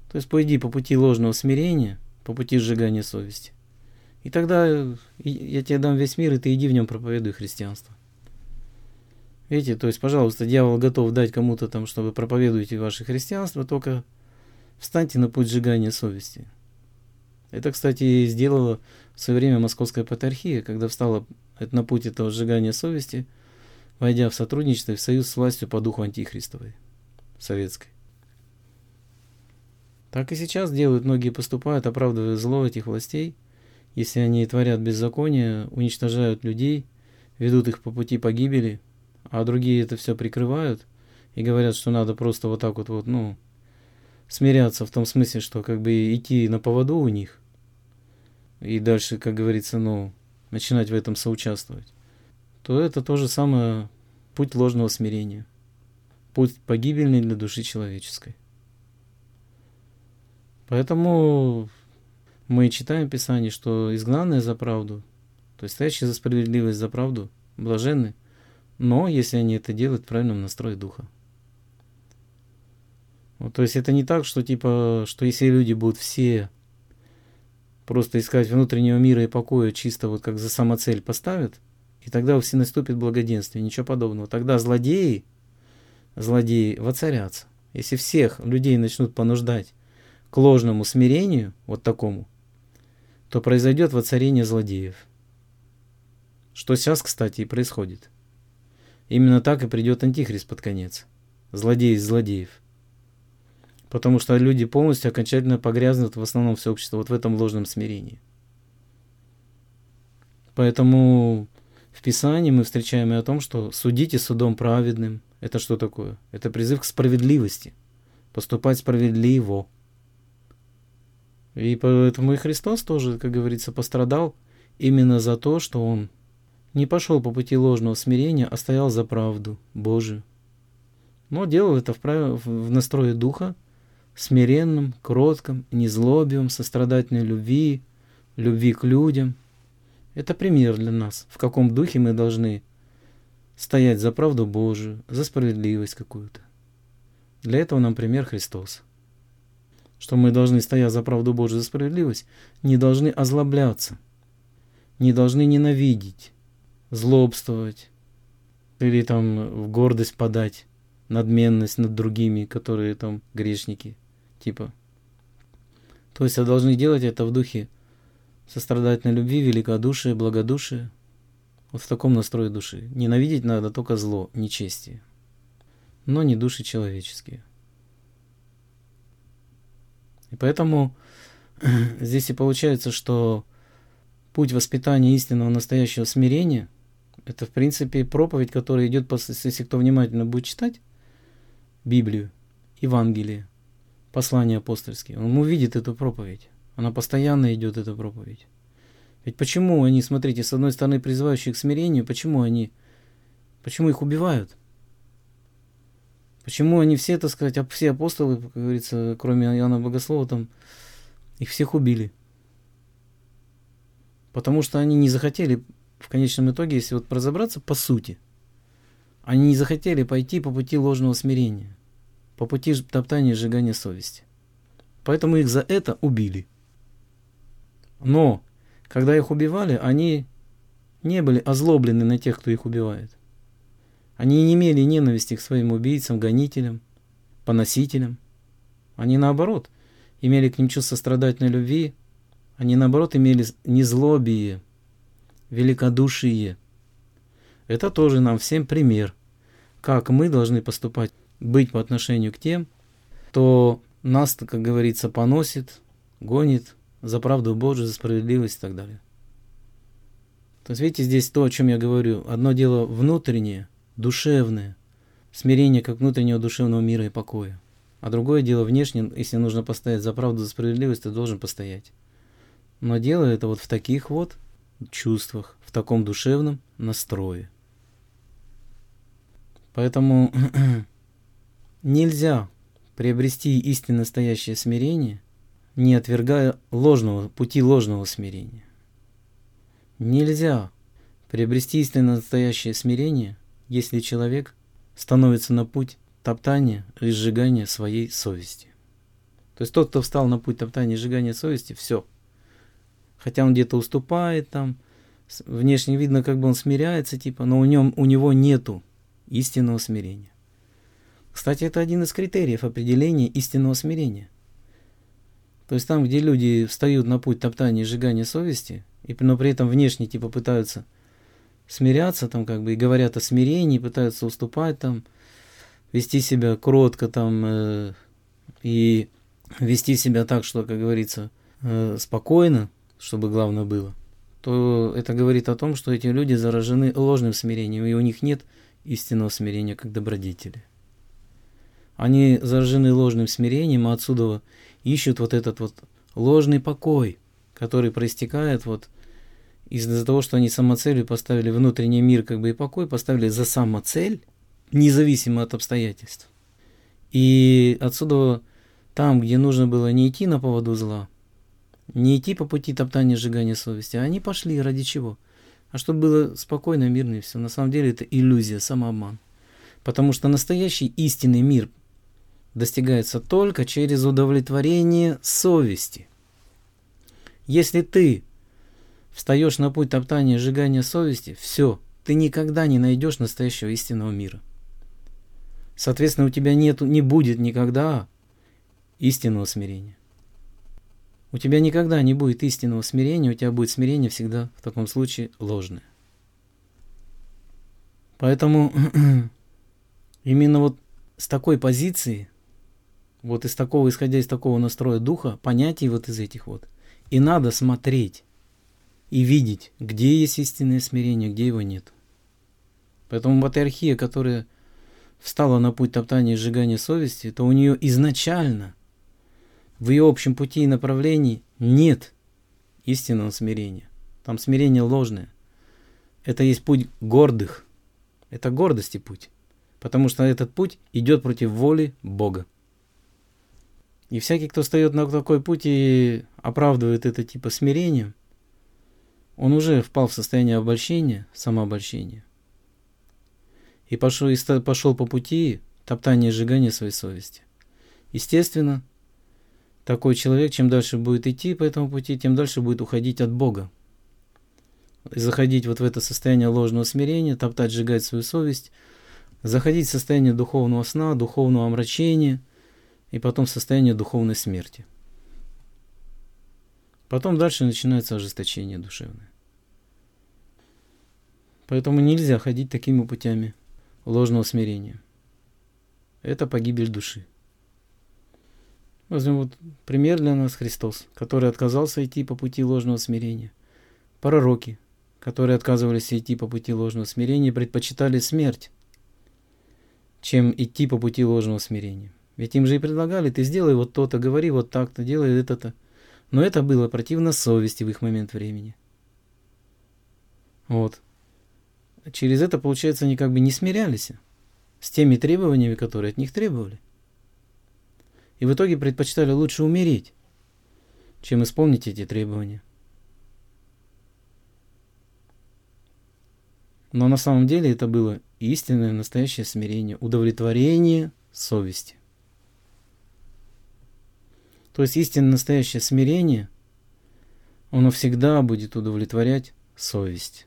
S2: То есть пойди по пути ложного смирения, по пути сжигания совести. И тогда я тебе дам весь мир, и ты иди в нем проповедуй христианство. Видите, то есть, пожалуйста, дьявол готов дать кому-то там, чтобы проповедуйте ваше христианство, только встаньте на путь сжигания совести. Это, кстати, сделала в свое время Московская Патриархия, когда встала на путь этого сжигания совести, войдя в сотрудничество и в союз с властью по духу антихристовой, советской. Так и сейчас делают, многие поступают, оправдывая зло этих властей, если они творят беззаконие, уничтожают людей, ведут их по пути погибели, а другие это все прикрывают и говорят, что надо просто вот так вот, вот, ну, смиряться в том смысле, что как бы идти на поводу у них и дальше, как говорится, ну, начинать в этом соучаствовать, то это то же самое путь ложного смирения, путь погибельный для души человеческой. Поэтому мы читаем в Писании, что изгнанные за правду, то есть стоящие за справедливость, за правду, блаженны, но если они это делают в правильном настрое духа. Вот, то есть это не так, что типа, что если люди будут все просто искать внутреннего мира и покоя, чисто вот как за самоцель поставят, и тогда у всех наступит благоденствие, ничего подобного. Тогда злодеи, злодеи воцарятся. Если всех людей начнут понуждать к ложному смирению, вот такому, то произойдет воцарение злодеев. Что сейчас, кстати, и происходит. Именно так и придет Антихрист под конец. Злодей из злодеев. Потому что люди полностью окончательно погрязнут в основном все общество вот в этом ложном смирении. Поэтому в Писании мы встречаем и о том, что судите судом праведным. Это что такое? Это призыв к справедливости. Поступать справедливо. И поэтому и Христос тоже, как говорится, пострадал именно за то, что Он не пошел по пути ложного смирения, а стоял за правду Божию. Но делал это в, прав... в настрое духа, смиренном, кротком, незлобивом, сострадательной любви, любви к людям. Это пример для нас, в каком духе мы должны стоять за правду Божию, за справедливость какую-то. Для этого нам пример Христос. Что мы должны, стоя за правду Божию, за справедливость, не должны озлобляться, не должны ненавидеть, злобствовать или там в гордость подать, надменность над другими, которые там грешники, типа. То есть, а должны делать это в духе сострадательной любви, великодушия, благодушия, вот в таком настрое души. Ненавидеть надо только зло, нечестие, но не души человеческие. И поэтому здесь и получается, что путь воспитания истинного настоящего смирения — это, в принципе, проповедь, которая идет, если кто внимательно будет читать Библию, Евангелие, послания апостольские, он увидит эту проповедь. Она постоянно идет, эта проповедь. Ведь почему они, смотрите, с одной стороны призывающие к смирению, почему они, почему их убивают? Почему они все, так сказать, все апостолы, как говорится, кроме Иоанна Богослова, там, их всех убили? Потому что они не захотели, в конечном итоге, если вот разобраться по сути, они не захотели пойти по пути ложного смирения, по пути топтания и сжигания совести. Поэтому их за это убили. Но, когда их убивали, они не были озлоблены на тех, кто их убивает. Они не имели ненависти к своим убийцам, гонителям, поносителям. Они, наоборот, имели к ним чувство сострадательной любви. Они, наоборот, имели незлобие, великодушие. Это тоже нам всем пример, как мы должны поступать, быть по отношению к тем, кто нас, как говорится, поносит, гонит за правду Божию, за справедливость и так далее. То есть, видите, здесь то, о чем я говорю. Одно дело внутреннее, душевное, смирение как внутреннего душевного мира и покоя. А другое дело внешнее, если нужно постоять за правду, за справедливость, ты должен постоять. Но дело это вот в таких вот чувствах, в таком душевном настрое. Поэтому нельзя приобрести истинно настоящее смирение, не отвергая ложного, пути ложного смирения. Нельзя приобрести истинно настоящее смирение, если человек становится на путь топтания и сжигания своей совести. То есть тот, кто встал на путь топтания и сжигания совести, все. Хотя он где-то уступает там, внешне видно, как бы он смиряется, типа, но у, нем, у него нету истинного смирения. Кстати, это один из критериев определения истинного смирения. То есть там, где люди встают на путь топтания и сжигания совести, и, но при этом внешне типа пытаются смиряться, там, как бы, и говорят о смирении, пытаются уступать, там, вести себя кротко, там, э, и вести себя так, что, как говорится, э, спокойно, чтобы главное было, то это говорит о том, что эти люди заражены ложным смирением, и у них нет истинного смирения как добродетели. Они заражены ложным смирением, а отсюда ищут вот этот вот ложный покой, который проистекает вот из-за того, что они самоцелью поставили внутренний мир, как бы и покой, поставили за самоцель, независимо от обстоятельств. И отсюда там, где нужно было не идти на поводу зла, не идти по пути топтания и сжигания совести, а они пошли ради чего? А чтобы было спокойно, мирно и все. На самом деле это иллюзия, самообман. Потому что настоящий истинный мир достигается только через удовлетворение совести. Если ты встаешь на путь топтания и сжигания совести, все, ты никогда не найдешь настоящего истинного мира. Соответственно, у тебя нету, не будет никогда истинного смирения. У тебя никогда не будет истинного смирения, у тебя будет смирение всегда в таком случае ложное. Поэтому именно вот с такой позиции, вот из такого, исходя из такого настроя духа, понятий вот из этих вот, и надо смотреть и видеть, где есть истинное смирение, где его нет. Поэтому патриархия, которая встала на путь топтания и сжигания совести, то у нее изначально в ее общем пути и направлении нет истинного смирения. Там смирение ложное. Это есть путь гордых. Это гордости путь. Потому что этот путь идет против воли Бога. И всякий, кто встает на такой путь и оправдывает это типа смирением, он уже впал в состояние обольщения, самообольщения. И пошел, и пошел по пути топтания и сжигания своей совести. Естественно, такой человек, чем дальше будет идти по этому пути, тем дальше будет уходить от Бога. И заходить вот в это состояние ложного смирения, топтать, сжигать свою совесть, заходить в состояние духовного сна, духовного омрачения, и потом в состояние духовной смерти. Потом дальше начинается ожесточение душевное. Поэтому нельзя ходить такими путями ложного смирения. Это погибель души. Возьмем вот пример для нас Христос, который отказался идти по пути ложного смирения. Пророки, которые отказывались идти по пути ложного смирения, предпочитали смерть, чем идти по пути ложного смирения. Ведь им же и предлагали: ты сделай вот то-то, говори вот так-то, делай это-то. Но это было противно совести в их момент времени. Вот. Через это, получается, они как бы не смирялись с теми требованиями, которые от них требовали. И в итоге предпочитали лучше умереть, чем исполнить эти требования. Но на самом деле это было истинное, настоящее смирение, удовлетворение совести. То есть истинное, настоящее смирение, оно всегда будет удовлетворять совесть.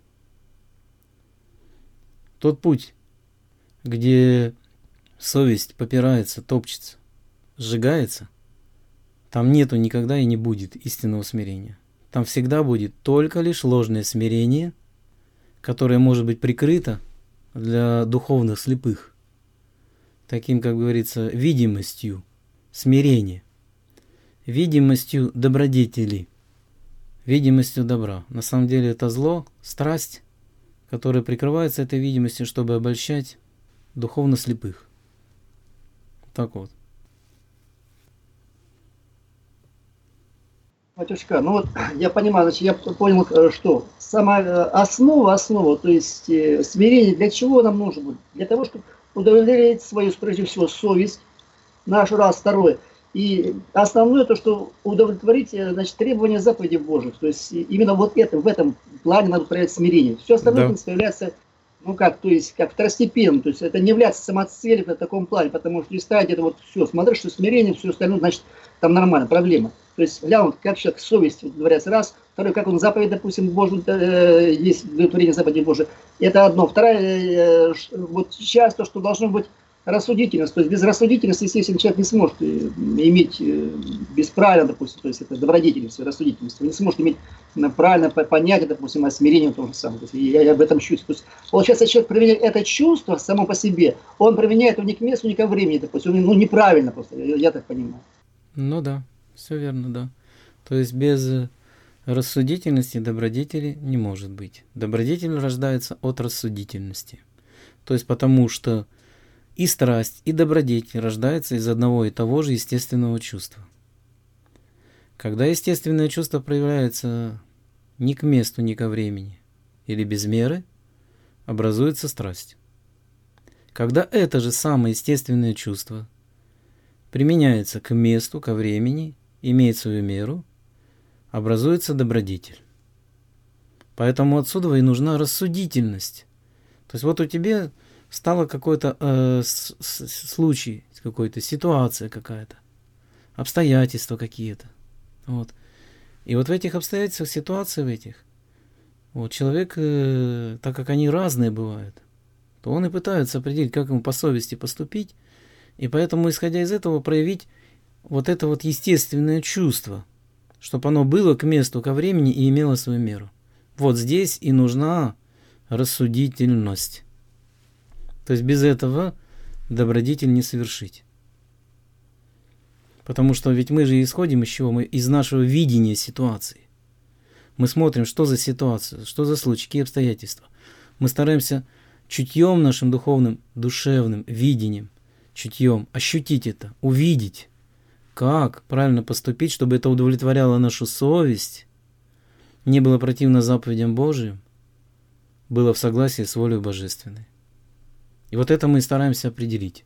S2: Тот путь, где совесть попирается, топчется, сжигается, там нету никогда и не будет истинного смирения. Там всегда будет только лишь ложное смирение, которое может быть прикрыто для духовных слепых таким, как говорится, видимостью смирения, видимостью добродетели, видимостью добра. На самом деле это зло, страсть, которая прикрывается этой видимостью, чтобы обольщать духовно слепых. Так вот.
S3: Батюшка, ну вот я понимаю, значит, я понял, что сама основа, основа, то есть смирение, для чего нам нужно будет? Для того, чтобы удовлетворить свою, прежде всего, совесть, наш раз, второе. И основное то, что удовлетворить, значит, требования заповедей Божьих. То есть именно вот это, в этом плане надо проявлять смирение. Все остальное, да, является ну как, то есть как второстепенным, то есть это не является самоцелью в таком плане, потому что листать это вот все, смотришь, что смирение, все остальное, значит, там нормально, проблема. То есть глянуть, как человек совесть удовлетворяется, раз, второй, как он заповедь, допустим, Божию, э, есть удовлетворение заповеди Божией, это одно. Вторая, э, вот сейчас то, что должно быть рассудительность, то есть без рассудительности, естественно, человек не сможет иметь бесправильно, допустим, то есть это добродетельность, рассудительность, он не сможет иметь правильно понятие, допустим, о смирении то же самое. То есть я, я об этом чувствую. То есть, получается, человек применяет это чувство само по себе, он применяет его ни к месту, ни ко времени, допустим, ну неправильно просто, я, я так понимаю.
S2: Ну да, все верно, да. То есть без рассудительности добродетели не может быть. Добродетель рождается от рассудительности. То есть потому что и страсть, и добродетель рождаются из одного и того же естественного чувства. Когда естественное чувство проявляется ни к месту, ни ко времени, или без меры, образуется страсть. Когда это же самое естественное чувство применяется к месту, ко времени, имеет свою меру, образуется добродетель. Поэтому отсюда и нужна рассудительность. То есть вот у тебя стало какой-то э, с, с, случай, какой-то ситуация какая-то, обстоятельства какие-то. Вот. И вот в этих обстоятельствах, ситуациях в этих, вот, человек, э, так как они разные бывают, то он и пытается определить, как ему по совести поступить, и поэтому, исходя из этого, проявить вот это вот естественное чувство, чтобы оно было к месту, ко времени и имело свою меру. Вот здесь и нужна рассудительность. То есть без этого добродетель не совершить. Потому что ведь мы же исходим из чего? Мы из нашего видения ситуации. Мы смотрим, что за ситуация, что за случай, какие обстоятельства. Мы стараемся чутьем нашим духовным, душевным видением, чутьем ощутить это, увидеть, как правильно поступить, чтобы это удовлетворяло нашу совесть, не было противно заповедям Божиим, было в согласии с волей Божественной. И вот это мы и стараемся определить.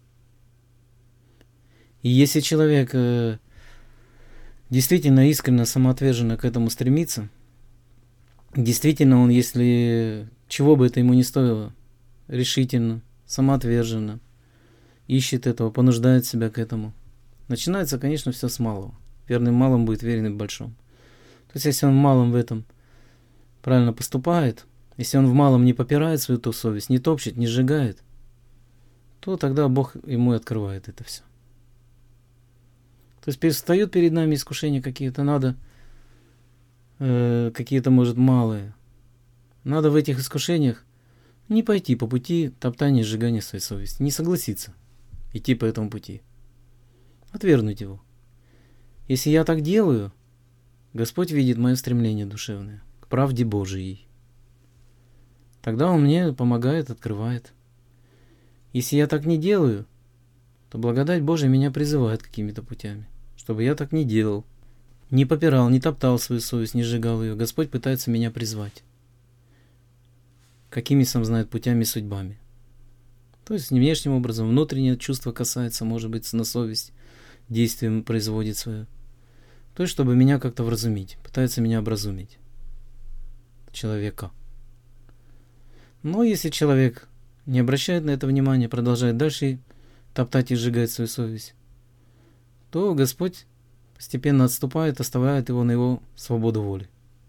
S2: И если человек э, действительно искренне, самоотверженно к этому стремится, действительно он, если чего бы это ему не стоило, решительно, самоотверженно, ищет этого, понуждает себя к этому, начинается, конечно, все с малого. Верный в малом будет верен и в большом. То есть, если он в малом в этом правильно поступает, если он в малом не попирает свою ту совесть, не топчет, не сжигает, то тогда Бог ему и открывает это все. То есть перестают перед нами искушения какие-то, надо, э, какие-то, может, малые. Надо в этих искушениях не пойти по пути топтания и сжигания своей совести, не согласиться идти по этому пути, отвергнуть его. Если я так делаю, Господь видит мое стремление душевное к правде Божией. Тогда Он мне помогает, открывает. Если я так не делаю, то благодать Божия меня призывает какими-то путями, чтобы я так не делал, не попирал, не топтал свою совесть, не сжигал ее. Господь пытается меня призвать. Какими сам знает путями и судьбами. То есть не внешним образом, внутреннее чувство касается, может быть, на совесть, действием производит свое. То есть, чтобы меня как-то вразумить, пытается меня образумить. Человека. Но если человек не обращает на это внимания, продолжает дальше топтать и сжигать свою совесть, то Господь постепенно отступает, оставляет его на его свободу воли.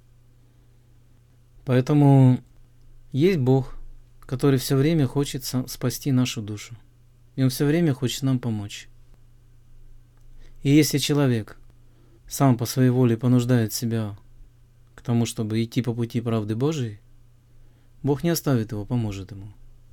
S2: Поэтому есть Бог, который все время хочет спасти нашу душу. И Он все время хочет нам помочь. И если человек сам по своей воле понуждает себя к тому, чтобы идти по пути правды Божией, Бог не оставит его, поможет ему.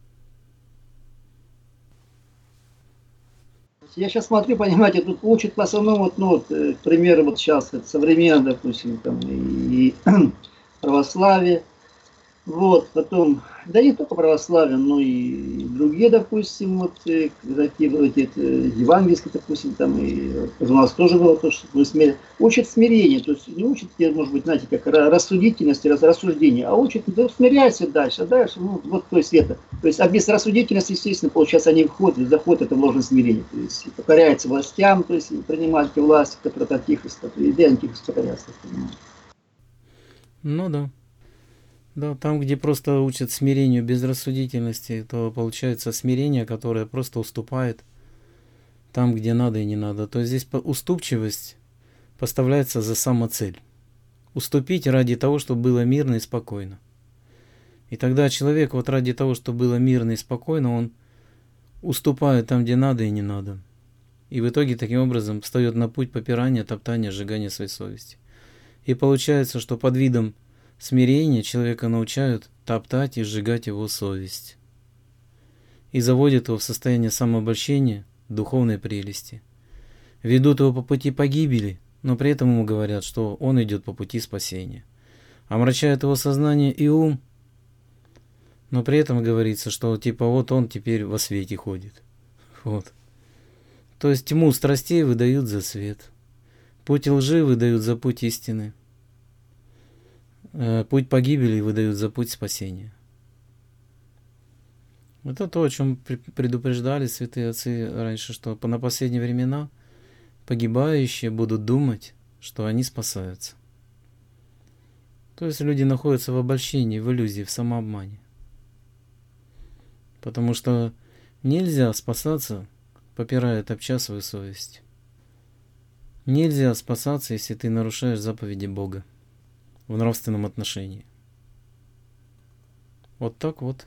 S3: Я сейчас смотрю, понимаете, тут учат в основном, вот, ну, вот, к примеру, вот сейчас современно, допустим, там, и, и православие, вот, потом, да не только православие, но и другие, допустим, вот, такие, вот эти, евангельские, допустим, там, и у нас тоже было то, что мы смели, учат смирение, то есть не учат, может быть, знаете, как рассудительности, рассуждения, а учат, да, смиряйся дальше, а дальше, ну, вот, то есть это, то есть, а без рассудительности, естественно, получается, они входят, заходят, это ложное смирение, то есть, покоряется властям, то есть, принимают власть, это прототихость, и антихость покоряется, понимаете.
S2: Ну да. Да, там, где просто учат смирению без рассудительности, то получается смирение, которое просто уступает там, где надо и не надо. То есть здесь уступчивость поставляется за самоцель. Уступить ради того, чтобы было мирно и спокойно. И тогда человек вот ради того, чтобы было мирно и спокойно, он уступает там, где надо и не надо. И в итоге таким образом встает на путь попирания, топтания, сжигания своей совести. И получается, что под видом смирения человека научают топтать и сжигать его совесть. И заводят его в состояние самообольщения, духовной прелести. Ведут его по пути погибели, но при этом ему говорят, что он идет по пути спасения. Омрачают его сознание и ум, но при этом говорится, что типа вот он теперь во свете ходит. Вот. То есть тьму страстей выдают за свет. Путь лжи выдают за путь истины. Путь погибели выдают за путь спасения. Это то, о чем предупреждали святые отцы раньше, что на последние времена погибающие будут думать, что они спасаются. То есть люди находятся в обольщении, в иллюзии, в самообмане. Потому что нельзя спасаться, попирая, топча свою совесть. Нельзя спасаться, если ты нарушаешь заповеди Бога в нравственном отношении. Вот так вот.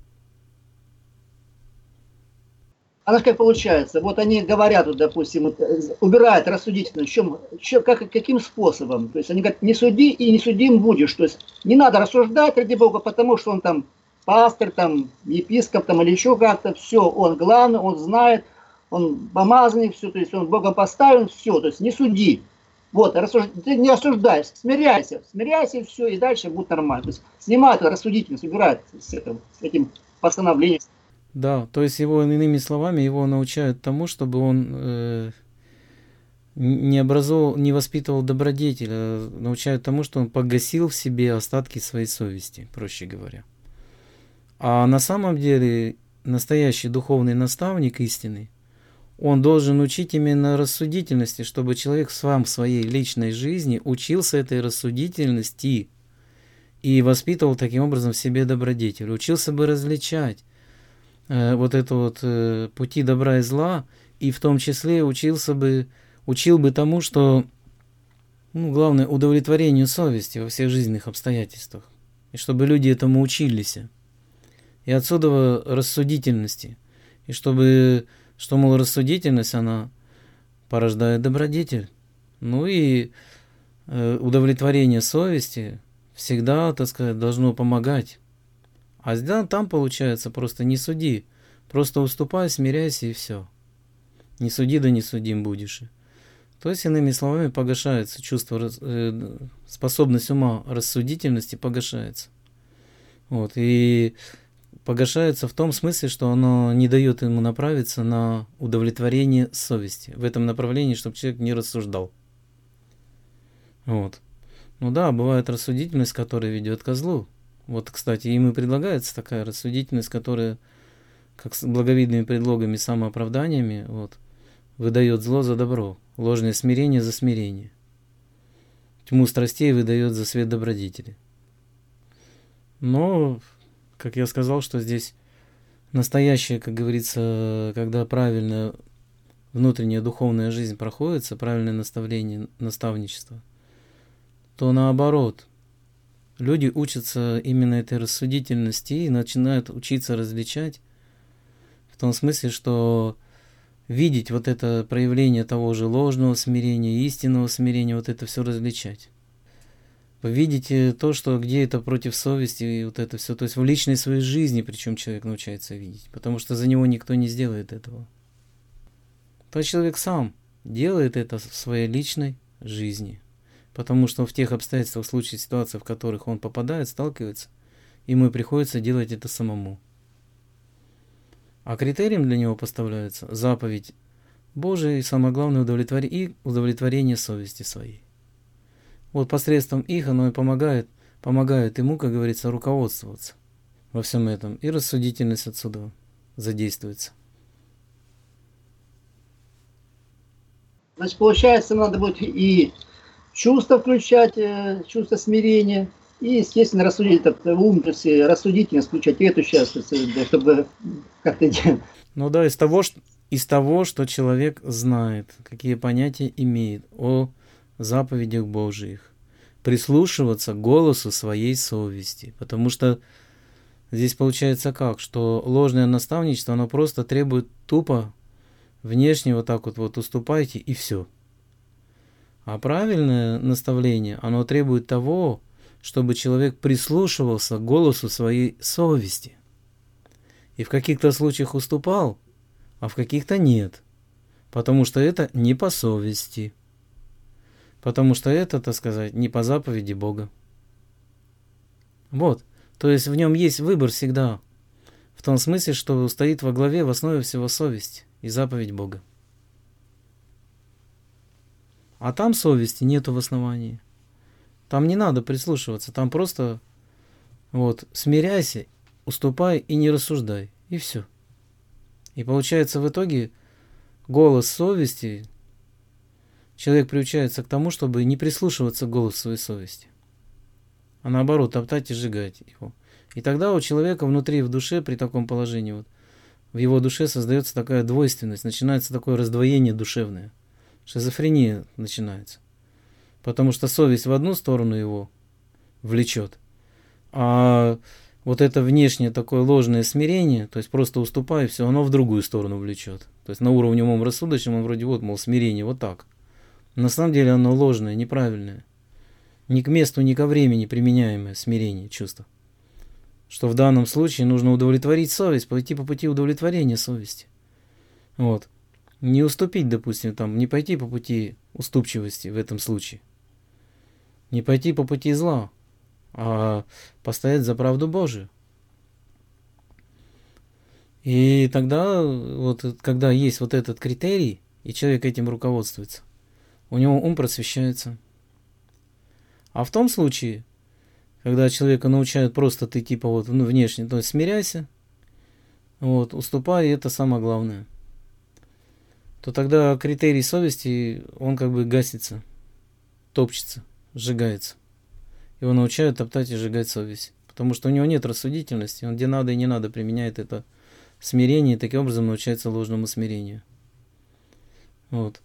S3: А знаешь, как получается? Вот они говорят, вот, допустим, убирают рассудительность. В чем, чем, как, каким способом? То есть они говорят, не суди и не судим будешь. То есть не надо рассуждать ради Бога, потому что он там пастырь, там, епископ, там, или еще как-то. Все, он главный, он знает, он помазанный, все, то есть он Богом поставлен, все. То есть не суди. Вот, рассуж... ты не осуждаешь, смиряйся, смиряйся и все, и дальше будет нормально. То есть снимают рассудительность, убирают с, этим, с этим постановлением.
S2: Да, то есть его, иными словами, его научают тому, чтобы он э, не образовал, не воспитывал добродетель, а научают тому, что он погасил в себе остатки своей совести, проще говоря. А на самом деле настоящий духовный наставник истинный, он должен учить именно рассудительности, чтобы человек сам в своей личной жизни учился этой рассудительности и воспитывал таким образом в себе добродетель, учился бы различать вот это вот э, пути добра и зла, и в том числе учился бы, учил бы тому, что, ну, главное, удовлетворению совести во всех жизненных обстоятельствах, и чтобы люди этому учились, и отсюда рассудительности, и чтобы, что, мол, рассудительность, она порождает добродетель, ну и э, удовлетворение совести всегда, так сказать, должно помогать. А здесь, там получается просто не суди, просто уступай, смиряйся и все. Не суди, да не судим будешь. То есть, иными словами, погашается чувство, э, способность ума рассудительности погашается. Вот, и погашается в том смысле, что оно не дает ему направиться на удовлетворение совести в этом направлении, чтобы человек не рассуждал. Вот. Ну да, бывает рассудительность, которая ведет ко злу. Вот, кстати, им и предлагается такая рассудительность, которая, как с благовидными предлогами, самооправданиями, вот, выдает зло за добро, ложное смирение за смирение. Тьму страстей выдает за свет добродетели. Но, как я сказал, что здесь настоящее, как говорится, когда правильная внутренняя духовная жизнь проходится, правильное наставление, наставничество, то наоборот, люди учатся именно этой рассудительности и начинают учиться различать в том смысле, что видеть вот это проявление того же ложного смирения, истинного смирения, вот это все различать. Вы видите то, что где это против совести, и вот это все, то есть в личной своей жизни, причем человек научается видеть, потому что за него никто не сделает этого. То человек сам делает это в своей личной жизни. Потому что в тех обстоятельствах, в случае ситуации, в которых он попадает, сталкивается, ему приходится делать это самому. А критерием для него поставляется заповедь Божия и, самое главное, удовлетворение, и удовлетворение совести своей. Вот посредством их оно и помогает, помогает ему, как говорится, руководствоваться во всем этом. И рассудительность отсюда задействуется.
S3: Значит, получается, надо будет и чувство включать, чувство смирения, И, естественно, рассудить, этот ум, то есть рассудительность включать, и эту часть, чтобы как-то...
S2: Ну да, из того, что, из того, что человек знает, какие понятия имеет о заповедях Божиих, прислушиваться к голосу своей совести. Потому что здесь получается как, что ложное наставничество, оно просто требует тупо внешне вот так вот, вот уступайте и все. А правильное наставление, оно требует того, чтобы человек прислушивался к голосу своей совести. И в каких-то случаях уступал, а в каких-то нет. Потому что это не по совести. Потому что это, так сказать, не по заповеди Бога. Вот. То есть в нем есть выбор всегда. В том смысле, что стоит во главе, в основе всего совесть и заповедь Бога. А там совести нету в основании. Там не надо прислушиваться. Там просто вот, смиряйся, уступай и не рассуждай. И все. И получается в итоге голос совести, человек приучается к тому, чтобы не прислушиваться к голосу своей совести, а наоборот топтать и сжигать его. И тогда у человека внутри, в душе, при таком положении, вот, в его душе создается такая двойственность, начинается такое раздвоение душевное. Шизофрения начинается. Потому что совесть в одну сторону его влечет, а вот это внешнее такое ложное смирение, то есть просто уступай, все, оно в другую сторону влечет. То есть на уровне умом рассудочном он вроде вот, мол, смирение, вот так. На самом деле оно ложное, неправильное. Ни к месту, ни ко времени применяемое смирение, чувство. Что в данном случае нужно удовлетворить совесть, пойти по пути удовлетворения совести. Вот. Не уступить, допустим, там, не пойти по пути уступчивости в этом случае. Не пойти по пути зла, а постоять за правду Божию. И тогда, вот, когда есть вот этот критерий, и человек этим руководствуется, у него ум просвещается. А в том случае, когда человека научают просто ты типа вот ну, внешне, то есть смиряйся, вот, уступай, и это самое главное, то тогда критерий совести, он как бы гасится, топчется, сжигается. Его научают топтать и сжигать совесть. Потому что у него нет рассудительности, он где надо и не надо применяет это смирение, и таким образом научается ложному смирению. Вот.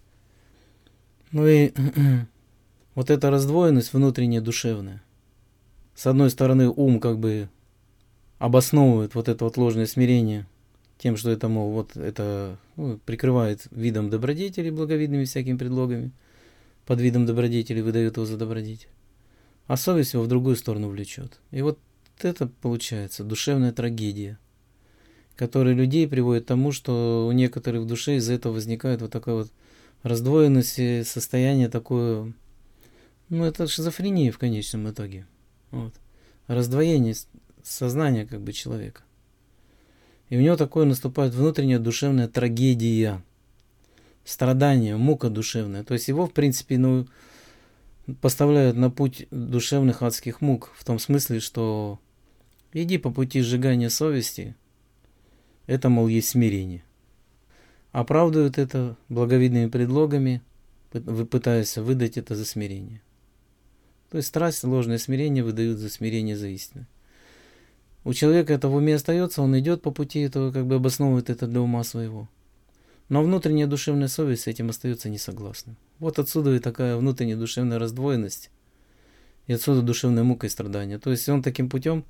S2: Ну и вот эта раздвоенность внутренняя, душевная. С одной стороны, ум как бы обосновывает вот это вот ложное смирение тем, что это, мол, вот это ну, прикрывает видом добродетели, благовидными всякими предлогами, под видом добродетели выдает его за добродетель. А совесть его в другую сторону влечет. И вот это получается душевная трагедия, которая людей приводит к тому, что у некоторых в душе из-за этого возникает вот такая вот раздвоенность и состояние такое, ну это шизофрения в конечном итоге. Вот. Раздвоение сознания как бы человека. И у него такое наступает внутренняя душевная трагедия, страдание, мука душевная. То есть его в принципе, ну, поставляют на путь душевных адских мук, в том смысле, что иди по пути сжигания совести, это, мол, есть смирение. Оправдывают это благовидными предлогами, пытаясь выдать это за смирение. То есть страсть, ложное смирение выдают за смирение, за истину. У человека это в уме остается, он идет по пути этого, как бы обосновывает это для ума своего. Но внутренняя душевная совесть с этим остается несогласна. Вот отсюда и такая внутренняя душевная раздвоенность, и отсюда душевная мука и страдания. То есть он таким путем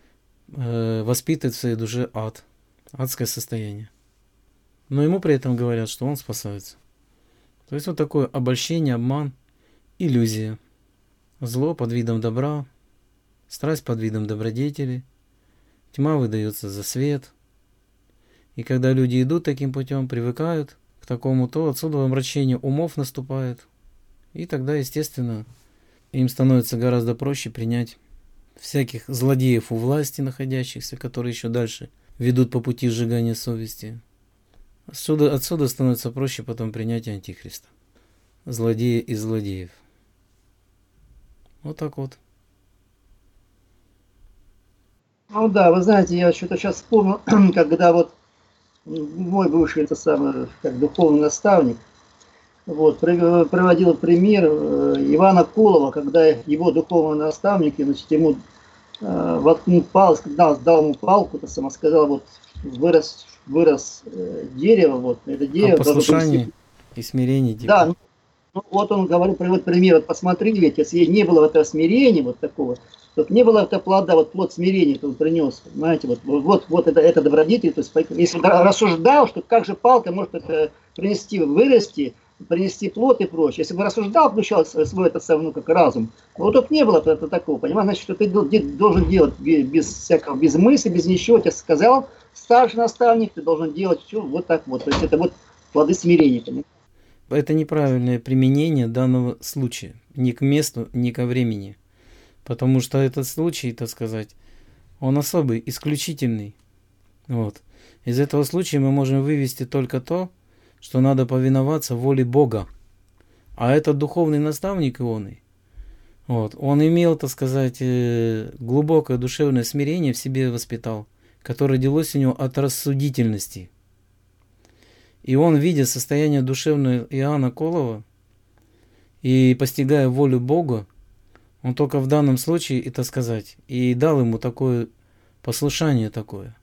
S2: э, воспитывает в своей душе ад, адское состояние. Но ему при этом говорят, что он спасается. То есть вот такое обольщение, обман, иллюзия. Зло под видом добра, страсть под видом добродетели, тьма выдается за свет. И когда люди идут таким путем, привыкают к такому, то отсюда омрачение умов наступает. И тогда, естественно, им становится гораздо проще принять всяких злодеев у власти находящихся, которые еще дальше ведут по пути сжигания совести. Отсюда, отсюда становится проще потом принять Антихриста. Злодея и злодеев. Вот так вот.
S3: Ну да, вы знаете, я что-то сейчас вспомнил, когда вот мой бывший, это самый, как духовный наставник, Вот, приводил пример Ивана Колова, когда его духовные наставники, значит, ему э, воткнул палку, дал, дал ему палку, то сама сказал, вот вырос, вырос э, дерево, вот это дерево.
S2: О послушании и смирении. Типа.
S3: Да, ну, ну, вот он говорит, приводит пример, вот посмотри, ведь если не было этого смирения, вот такого, вот не было этого плода, вот плод смирения, который он принес, понимаете, вот, вот, вот это, это добродетель, то есть если он рассуждал, что как же палка может это принести, вырасти, принести плод и прочее. Если бы рассуждал, включал свой этот самый, ну, как разум, вот тут не было это такого, понимаешь, значит, что ты должен делать без всякого, без мысли, без ничего, тебе сказал старший наставник, ты должен делать все вот так вот, то есть это вот плоды смирения, понимаешь?
S2: Это неправильное применение данного случая, ни к месту, ни ко времени, потому что этот случай, так сказать, он особый, исключительный, вот. Из этого случая мы можем вывести только то, что надо повиноваться воле Бога. А этот духовный наставник ионный, вот, он имел, так сказать, глубокое душевное смирение в себе воспитал, которое родилось у него от рассудительности. И он, видя состояние душевное Иоанна Колова и постигая волю Бога, он только в данном случае, и так сказать, и дал ему такое послушание такое.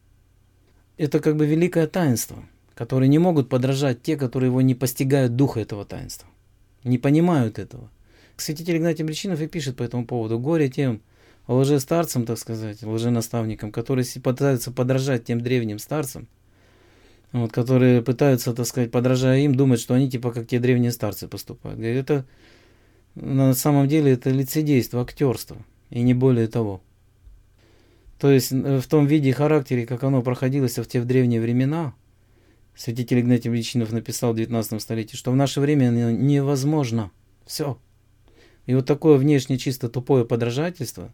S2: Это как бы великое таинство, которые не могут подражать те, которые его не постигают духа этого таинства, не понимают этого. Святитель Игнатий Бречинов и пишет по этому поводу: горе тем лжестарцам, так сказать, лженаставникам, которые пытаются подражать тем древним старцам, вот, которые пытаются, так сказать, подражая им, думать, что они типа как те древние старцы поступают. Говорит, это на самом деле это лицедейство, актерство, и не более того. То есть в том виде и характере, как оно проходилось в те в древние времена, святитель Игнатий Бречинов написал в девятнадцатом столетии, что в наше время невозможно. Все. И вот такое внешне чисто тупое подражательство,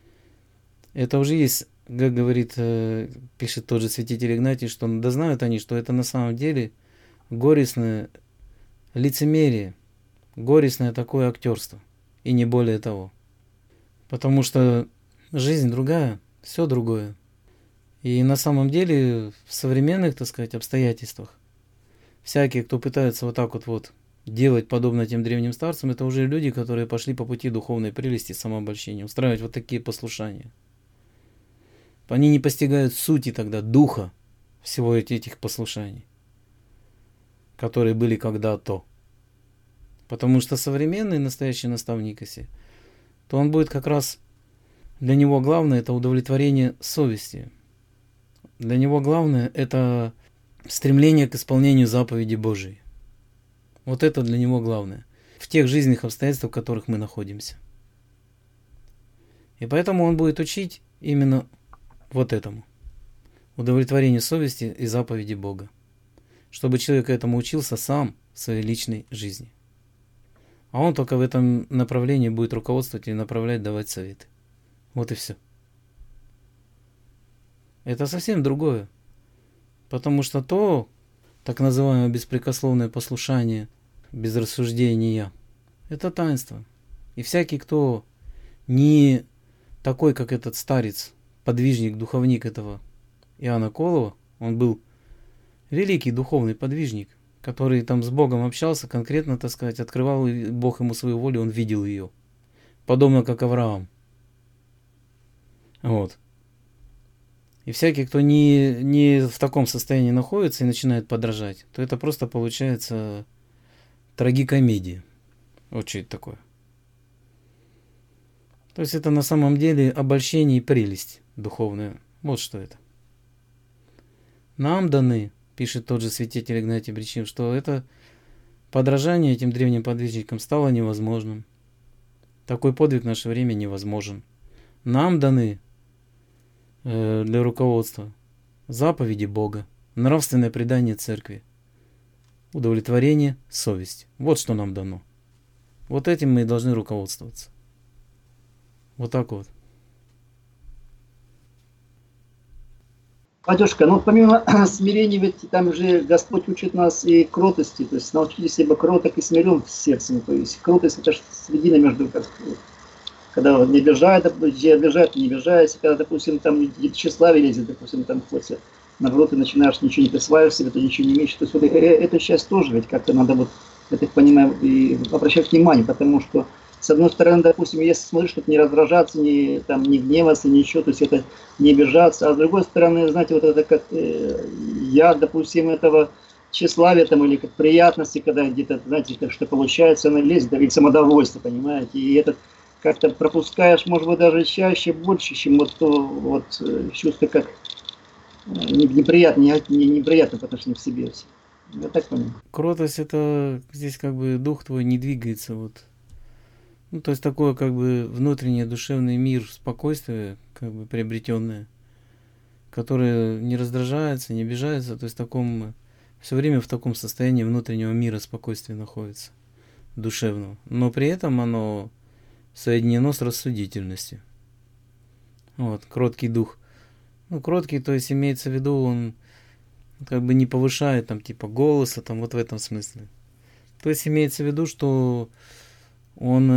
S2: это уже есть, как говорит, пишет тот же святитель Игнатий, что да знают они, что это на самом деле горестное лицемерие, горестное такое актерство, и не более того. Потому что жизнь другая, все другое. И на самом деле в современных, так сказать, обстоятельствах всякие, кто пытается вот так вот, вот делать подобно тем древним старцам, это уже люди, которые пошли по пути духовной прелести, самообольщения, устраивать вот такие послушания. Они не постигают сути тогда, духа всего этих послушаний, которые были когда-то. Потому что современный настоящий наставник, если, то он будет как раз, для него главное это удовлетворение совести. Для него главное это стремление к исполнению заповеди Божией. Вот это для него главное. В тех жизненных обстоятельствах, в которых мы находимся. И поэтому он будет учить именно вот этому. Удовлетворению совести и заповеди Бога. Чтобы человек этому учился сам в своей личной жизни. А он только в этом направлении будет руководствовать и направлять, давать советы. Вот и все. Это совсем другое. Потому что то, так называемое беспрекословное послушание, без рассуждения, это таинство. И всякий, кто не такой, как этот старец, подвижник, духовник этого Иоанна Колова, он был великий духовный подвижник, который там с Богом общался, конкретно, так сказать, открывал Бог ему свою волю, он видел ее. Подобно как Авраам. Вот. И всякий, кто не, не в таком состоянии находится и начинает подражать, то это просто получается трагикомедия. Вот что это такое. То есть это на самом деле обольщение и прелесть духовная. Вот что это. Нам даны, пишет тот же святитель Игнатий Бречинов, что это подражание этим древним подвижникам стало невозможным. Такой подвиг в наше время невозможен. Нам даны э, для руководства заповеди Бога, нравственное предание церкви, удовлетворение совести. Вот что нам дано. Вот этим мы и должны руководствоваться. Вот так вот.
S3: Батюшка, ну помимо смирения, ведь там же Господь учит нас и кротости, то есть научитесь себя кроток и смирен в сердце. То есть кротость это же средина между, как, когда не обижает, где обижает, не обижается, когда, допустим, там тщеславие лезет, допустим, там хоть наоборот, ты начинаешь ничего не присваивать себе, ты ничего не имеешь. То есть вот, э, эту часть тоже ведь как-то надо вот я так понимаю, и обращать внимание, потому что, с одной стороны, допустим, если смотришь, чтобы не раздражаться, не, там, не гневаться, ничего, то есть это не обижаться, а с другой стороны, знаете, вот это как э, я, допустим, этого тщеславия там, или как приятности, когда где-то, знаете, как что получается, она лезет, или самодовольство, понимаете, и это как-то пропускаешь, может быть, даже чаще, больше, чем вот то вот, чувство как неприятно, не, неприятно по отношению к себе. Я так понимаю.
S2: Кротость — это здесь как бы дух твой не двигается, вот. Ну, то есть такое как бы внутренний душевный мир, спокойствие, как бы приобретенное, которое не раздражается, не обижается, то есть в таком, все время в таком состоянии внутреннего мира спокойствия находится, душевного. Но при этом оно соединено с рассудительностью. Вот, кроткий дух. Ну, кроткий, то есть имеется в виду, он как бы не повышает там типа голоса, там вот в этом смысле. То есть имеется в виду, что он,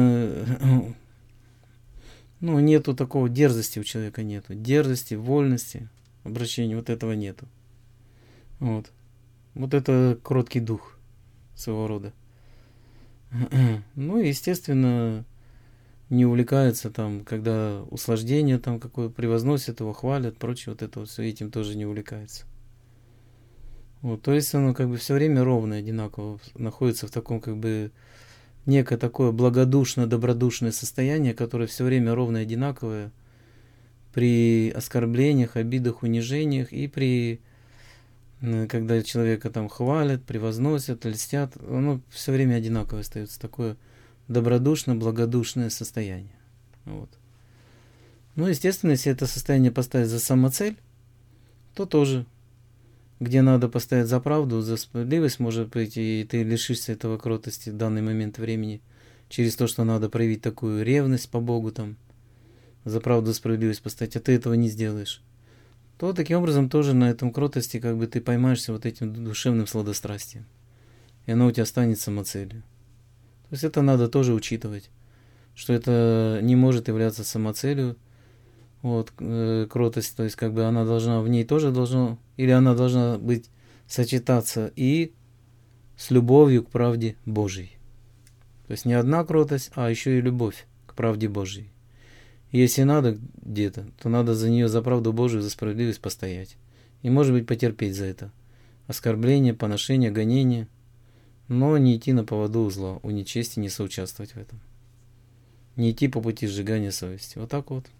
S2: ну, нету такого, дерзости у человека нету. Дерзости, вольности, обращения, вот этого нету. Вот. Вот это кроткий дух своего рода. Ну, естественно, не увлекается там, когда услаждение там какое превозносят его, хвалят, прочее, вот это вот все, этим тоже не увлекается. Вот, то есть оно как бы все время ровно, одинаково находится в таком как бы некое такое благодушно-добродушное состояние, которое все время ровно одинаковое при оскорблениях, обидах, унижениях и при, когда человека там хвалят, превозносят, льстят, оно все время одинаково остается, такое добродушно-благодушное состояние. Вот. Ну, естественно, если это состояние поставить за самоцель, то тоже, где надо поставить за правду, за справедливость, может быть, и ты лишишься этого кротости в данный момент времени, через то, что надо проявить такую ревность по Богу, там, за правду, справедливость поставить, а ты этого не сделаешь, то таким образом тоже на этом кротости как бы ты поймаешься вот этим душевным сладострастием, и оно у тебя станет самоцелью. То есть это надо тоже учитывать, что это не может являться самоцелью, вот, э, кротость, то есть как бы она должна, в ней тоже должна, или она должна быть, сочетаться и с любовью к правде Божьей. То есть не одна кротость, а еще и любовь к правде Божьей. И если надо где-то, то надо за нее, за правду Божию, за справедливость постоять. И может быть потерпеть за это. Оскорбление, поношение, гонение. Но не идти на поводу у зла, у нечести, не соучаствовать в этом. Не идти по пути сжигания совести. Вот так вот.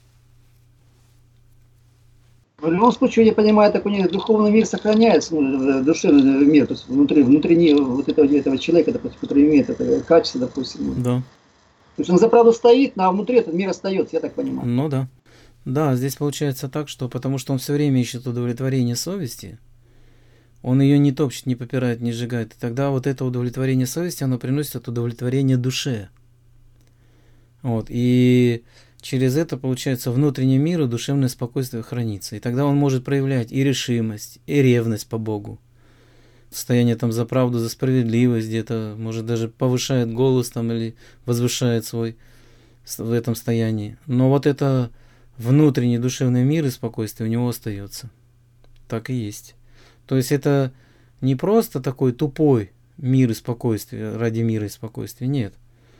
S3: В любом случае, я понимаю, так у них духовный мир сохраняется, ну, душевный мир, то есть внутри, внутренний вот этого, этого человека, допустим, который имеет это качество, допустим.
S2: Да.
S3: То есть он за правду стоит, а внутри этот мир остается, я так понимаю.
S2: Ну да. Да, здесь получается так, что потому что он все время ищет удовлетворение совести, он ее не топчет, не попирает, не сжигает. И тогда вот это удовлетворение совести, оно приносит это удовлетворение душе. Вот. И через это, получается, внутренний мир и душевное спокойствие хранится. И тогда он может проявлять и решимость, и ревность по Богу. Состояние там за правду, за справедливость где-то, может даже повышает голос там или возвышает свой в этом состоянии. Но вот это внутренний душевный мир и спокойствие у него остается. Так и есть. То есть это не просто такой тупой мир и спокойствие, ради мира и спокойствия, нет.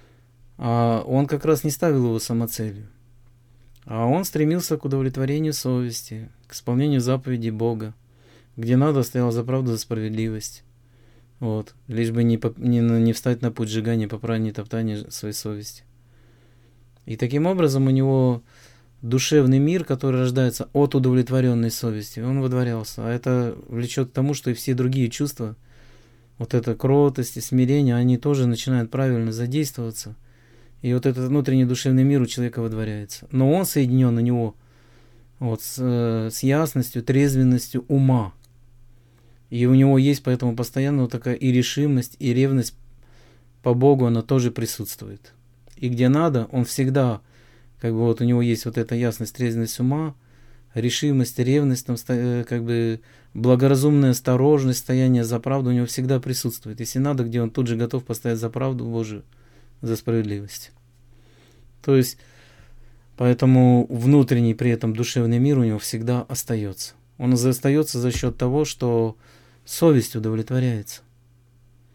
S2: А он как раз не ставил его самоцелью. А он стремился к удовлетворению совести, к исполнению заповедей Бога. Где надо, стоял за правду, за справедливость. Вот. Лишь бы не, не, не встать на путь сжигания, попрания, топтания своей совести. И таким образом у него душевный мир, который рождается от удовлетворенной совести, он выдворялся. А это влечет к тому, что и все другие чувства, вот эта кротость и смирение, они тоже начинают правильно задействоваться. И вот этот внутренний душевный мир у человека выдворяется. Но он соединен у него вот, с, с ясностью, трезвенностью ума. И у него есть поэтому постоянно вот такая и решимость, и ревность по Богу, она тоже присутствует. И где надо, он всегда, как бы вот у него есть вот эта ясность, трезвенность ума, решимость, ревность, там, как бы благоразумная осторожность, стояние за правду у него всегда присутствует. Если надо, где он тут же готов постоять за правду Божию, за справедливость. То есть, поэтому внутренний при этом душевный мир у него всегда остается. Он остается за счет того, что совесть удовлетворяется.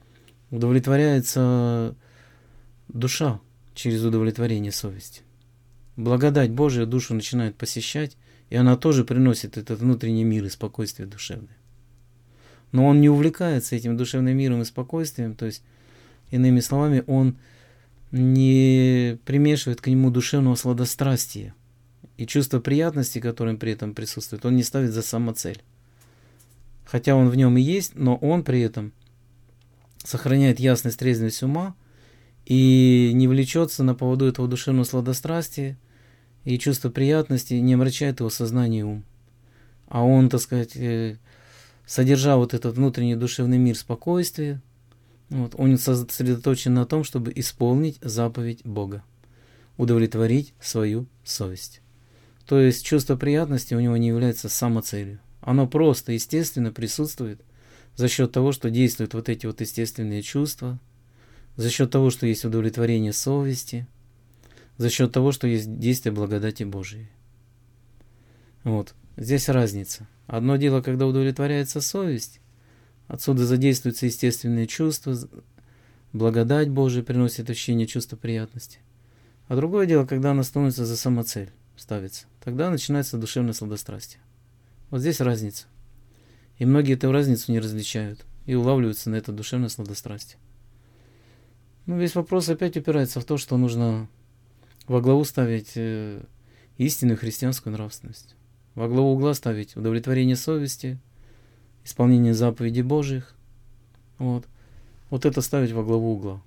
S2: удовлетворяется душа через удовлетворение совести. Благодать Божия душу начинает посещать, и она тоже приносит этот внутренний мир и спокойствие душевное. Но он не увлекается этим душевным миром и спокойствием, то есть, иными словами, он не примешивает к нему душевного сладострастия. И чувство приятности, которым при этом присутствует, он не ставит за самоцель. Хотя он в нем и есть, но он при этом сохраняет ясность, трезвость ума и не влечется на поводу этого душевного сладострастия, и чувство приятности не омрачает его сознание и ум. А он, так сказать, содержа вот этот внутренний душевный мир спокойствия, вот, он сосредоточен на том, чтобы исполнить заповедь Бога, удовлетворить свою совесть. То есть чувство приятности у него не является самоцелью. Оно просто, естественно, присутствует за счет того, что действуют вот эти вот естественные чувства, за счет того, что есть удовлетворение совести, за счет того, что есть действие благодати Божией. Вот. Здесь разница. Одно дело, когда удовлетворяется совесть, отсюда задействуются естественные чувства, благодать Божия приносит ощущение чувства приятности. А другое дело, когда она становится за самоцель, ставится. Тогда начинается душевное сладострастие. Вот здесь разница. И многие эту разницу не различают и улавливаются на это душевное сладострастие. Ну, весь вопрос опять упирается в то, что нужно во главу ставить э, истинную христианскую нравственность. Во главу угла ставить удовлетворение совести, исполнение заповедей Божьих. Вот. Вот это ставить во главу угла.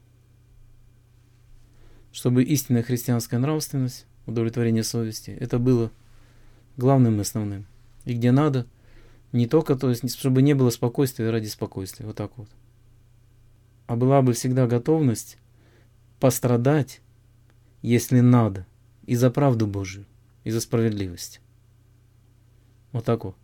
S2: Чтобы истинная христианская нравственность, удовлетворение совести, это было главным и основным. И где надо, не только, то есть, чтобы не было спокойствия ради спокойствия, вот так вот. А была бы всегда готовность пострадать, если надо, и за правду Божию, и за справедливость. Вот так вот.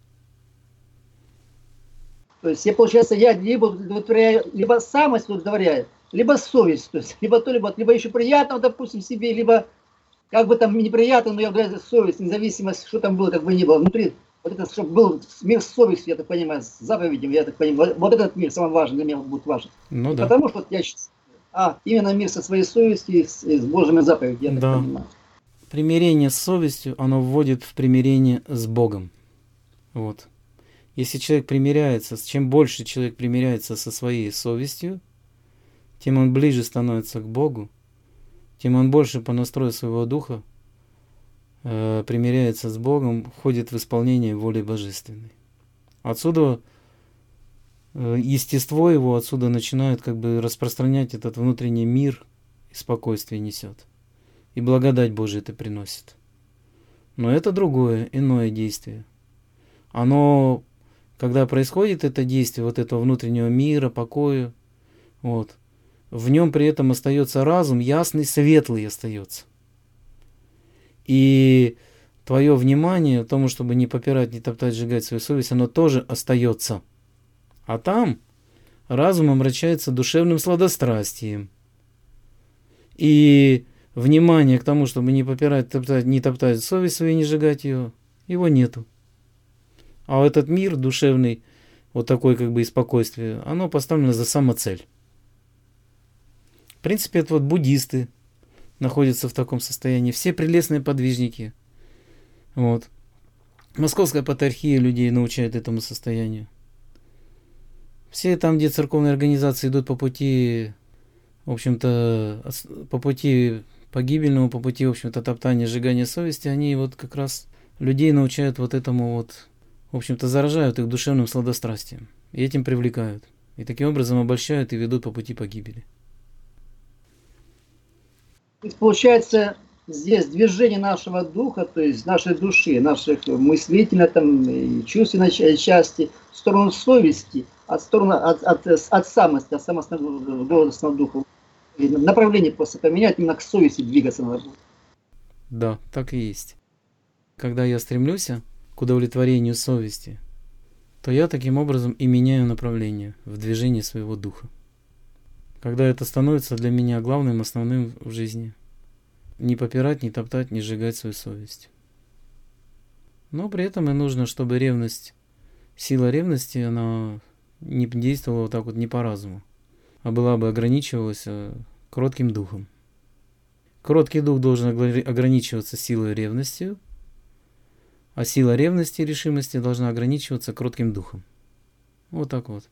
S3: То есть, я, получается, я либо удовлетворяю, либо самость удовлетворяю, либо совесть, то есть, либо то, либо, либо еще приятно, допустим, себе, либо как бы там неприятно, но я удовлетворяю совесть, независимость, что там было, как бы ни было. Внутри, вот это, чтобы был мир с совестью, я так понимаю, с заповедями, я так понимаю, вот этот мир самый важный для меня будет важен.
S2: Ну, да.
S3: Потому что вот я сейчас, а, именно мир со своей совестью и с, и с Божьими заповедями, я
S2: да.
S3: так понимаю.
S2: Примирение с совестью, оно вводит в примирение с Богом. Вот. Если человек примиряется, чем больше человек примиряется со своей совестью, тем он ближе становится к Богу, тем он больше по настрою своего духа э, примиряется с Богом, входит в исполнение воли божественной. Отсюда э, естество его отсюда начинает как бы распространять этот внутренний мир и спокойствие несет. И благодать Божия это приносит. Но это другое, иное действие. Оно, когда происходит это действие вот этого внутреннего мира, покоя, вот, в нем при этом остается разум, ясный, светлый остается. И твое внимание тому, чтобы не попирать, не топтать, сжигать свою совесть, оно тоже остается. А там разум омрачается душевным сладострастием. И внимание к тому, чтобы не попирать, топтать, не топтать совесть свою, не сжигать ее, его нету. А этот мир душевный, вот такой как бы и спокойствие, оно поставлено за самоцель. В принципе, это вот буддисты находятся в таком состоянии. Все прелестные подвижники. Вот. Московская патриархия людей научает этому состоянию. Все там, где церковные организации идут по пути, в общем-то, по пути погибельному, по пути, в общем-то, топтания, сжигания совести, они вот как раз людей научают вот этому вот, в общем-то, заражают их душевным сладострастием. И этим привлекают. И таким образом обольщают и ведут по пути погибели.
S3: То есть, получается, здесь движение нашего духа, то есть нашей души, наших мыслительной там, и чувственной части в сторону совести, от, стороны, от, от, от самости, от самостного духа. И направление просто поменять, именно к совести двигаться надо.
S2: Да, так и есть. Когда я стремлюсь к удовлетворению совести, то я таким образом и меняю направление в движении своего духа. Когда это становится для меня главным, основным в жизни. Не попирать, не топтать, не сжигать свою совесть. Но при этом и нужно, чтобы ревность, сила ревности, она не действовала вот так вот не по разуму, а была бы ограничивалась кротким духом. Кроткий дух должен ограничиваться силой и ревностью, а сила ревности и решимости должна ограничиваться кротким духом. Вот так вот.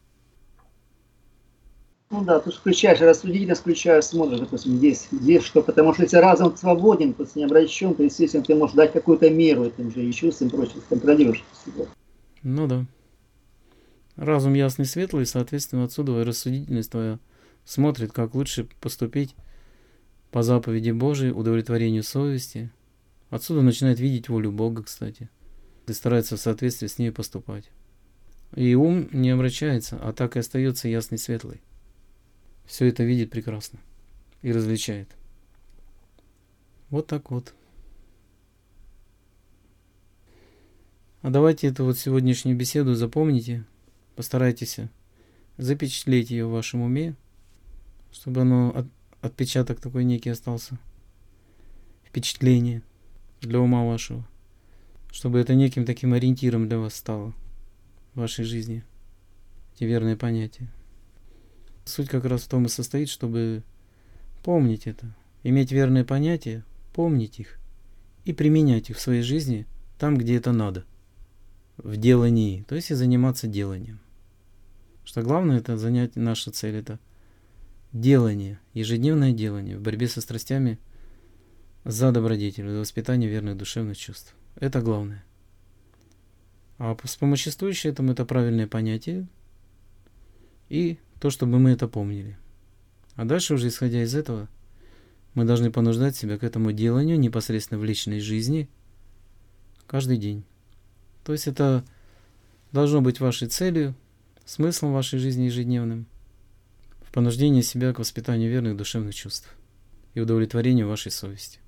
S3: Ну да, тут включаешь рассудительность, включаешь, смотришь, допустим, здесь, здесь что, потому что если разум свободен, то есть не обращен, то, естественно, ты можешь дать какую-то меру этим же и чувствам, и прочее, контролируешь себя.
S2: Ну да. Разум ясный, светлый, соответственно, отсюда и рассудительность твоя смотрит, как лучше поступить по заповеди Божией, удовлетворению совести. Отсюда начинает видеть волю Бога, кстати, и старается в соответствии с ней поступать. И ум не обращается, а так и остается ясный, светлый. Все это видит прекрасно и различает. Вот так вот. А давайте эту вот сегодняшнюю беседу запомните, постарайтесь запечатлеть ее в вашем уме, чтобы оно от, отпечаток такой некий остался, впечатление для ума вашего, чтобы это неким таким ориентиром для вас стало в вашей жизни, эти верные понятия. Суть как раз в том и состоит, чтобы помнить это, иметь верные понятия, помнить их и применять их в своей жизни там, где это надо, в делании, то есть и заниматься деланием. Что главное, это занять, наша цель, это делание, ежедневное делание в борьбе со страстями за добродетель, за воспитание верных душевных чувств. Это главное. А вспомоществующее этому это правильное понятие и то, чтобы мы это помнили. А дальше уже, исходя из этого, мы должны понуждать себя к этому деланию непосредственно в личной жизни каждый день. То есть это должно быть вашей целью, смыслом вашей жизни ежедневным, в понуждении себя к воспитанию верных душевных чувств и удовлетворению вашей совести.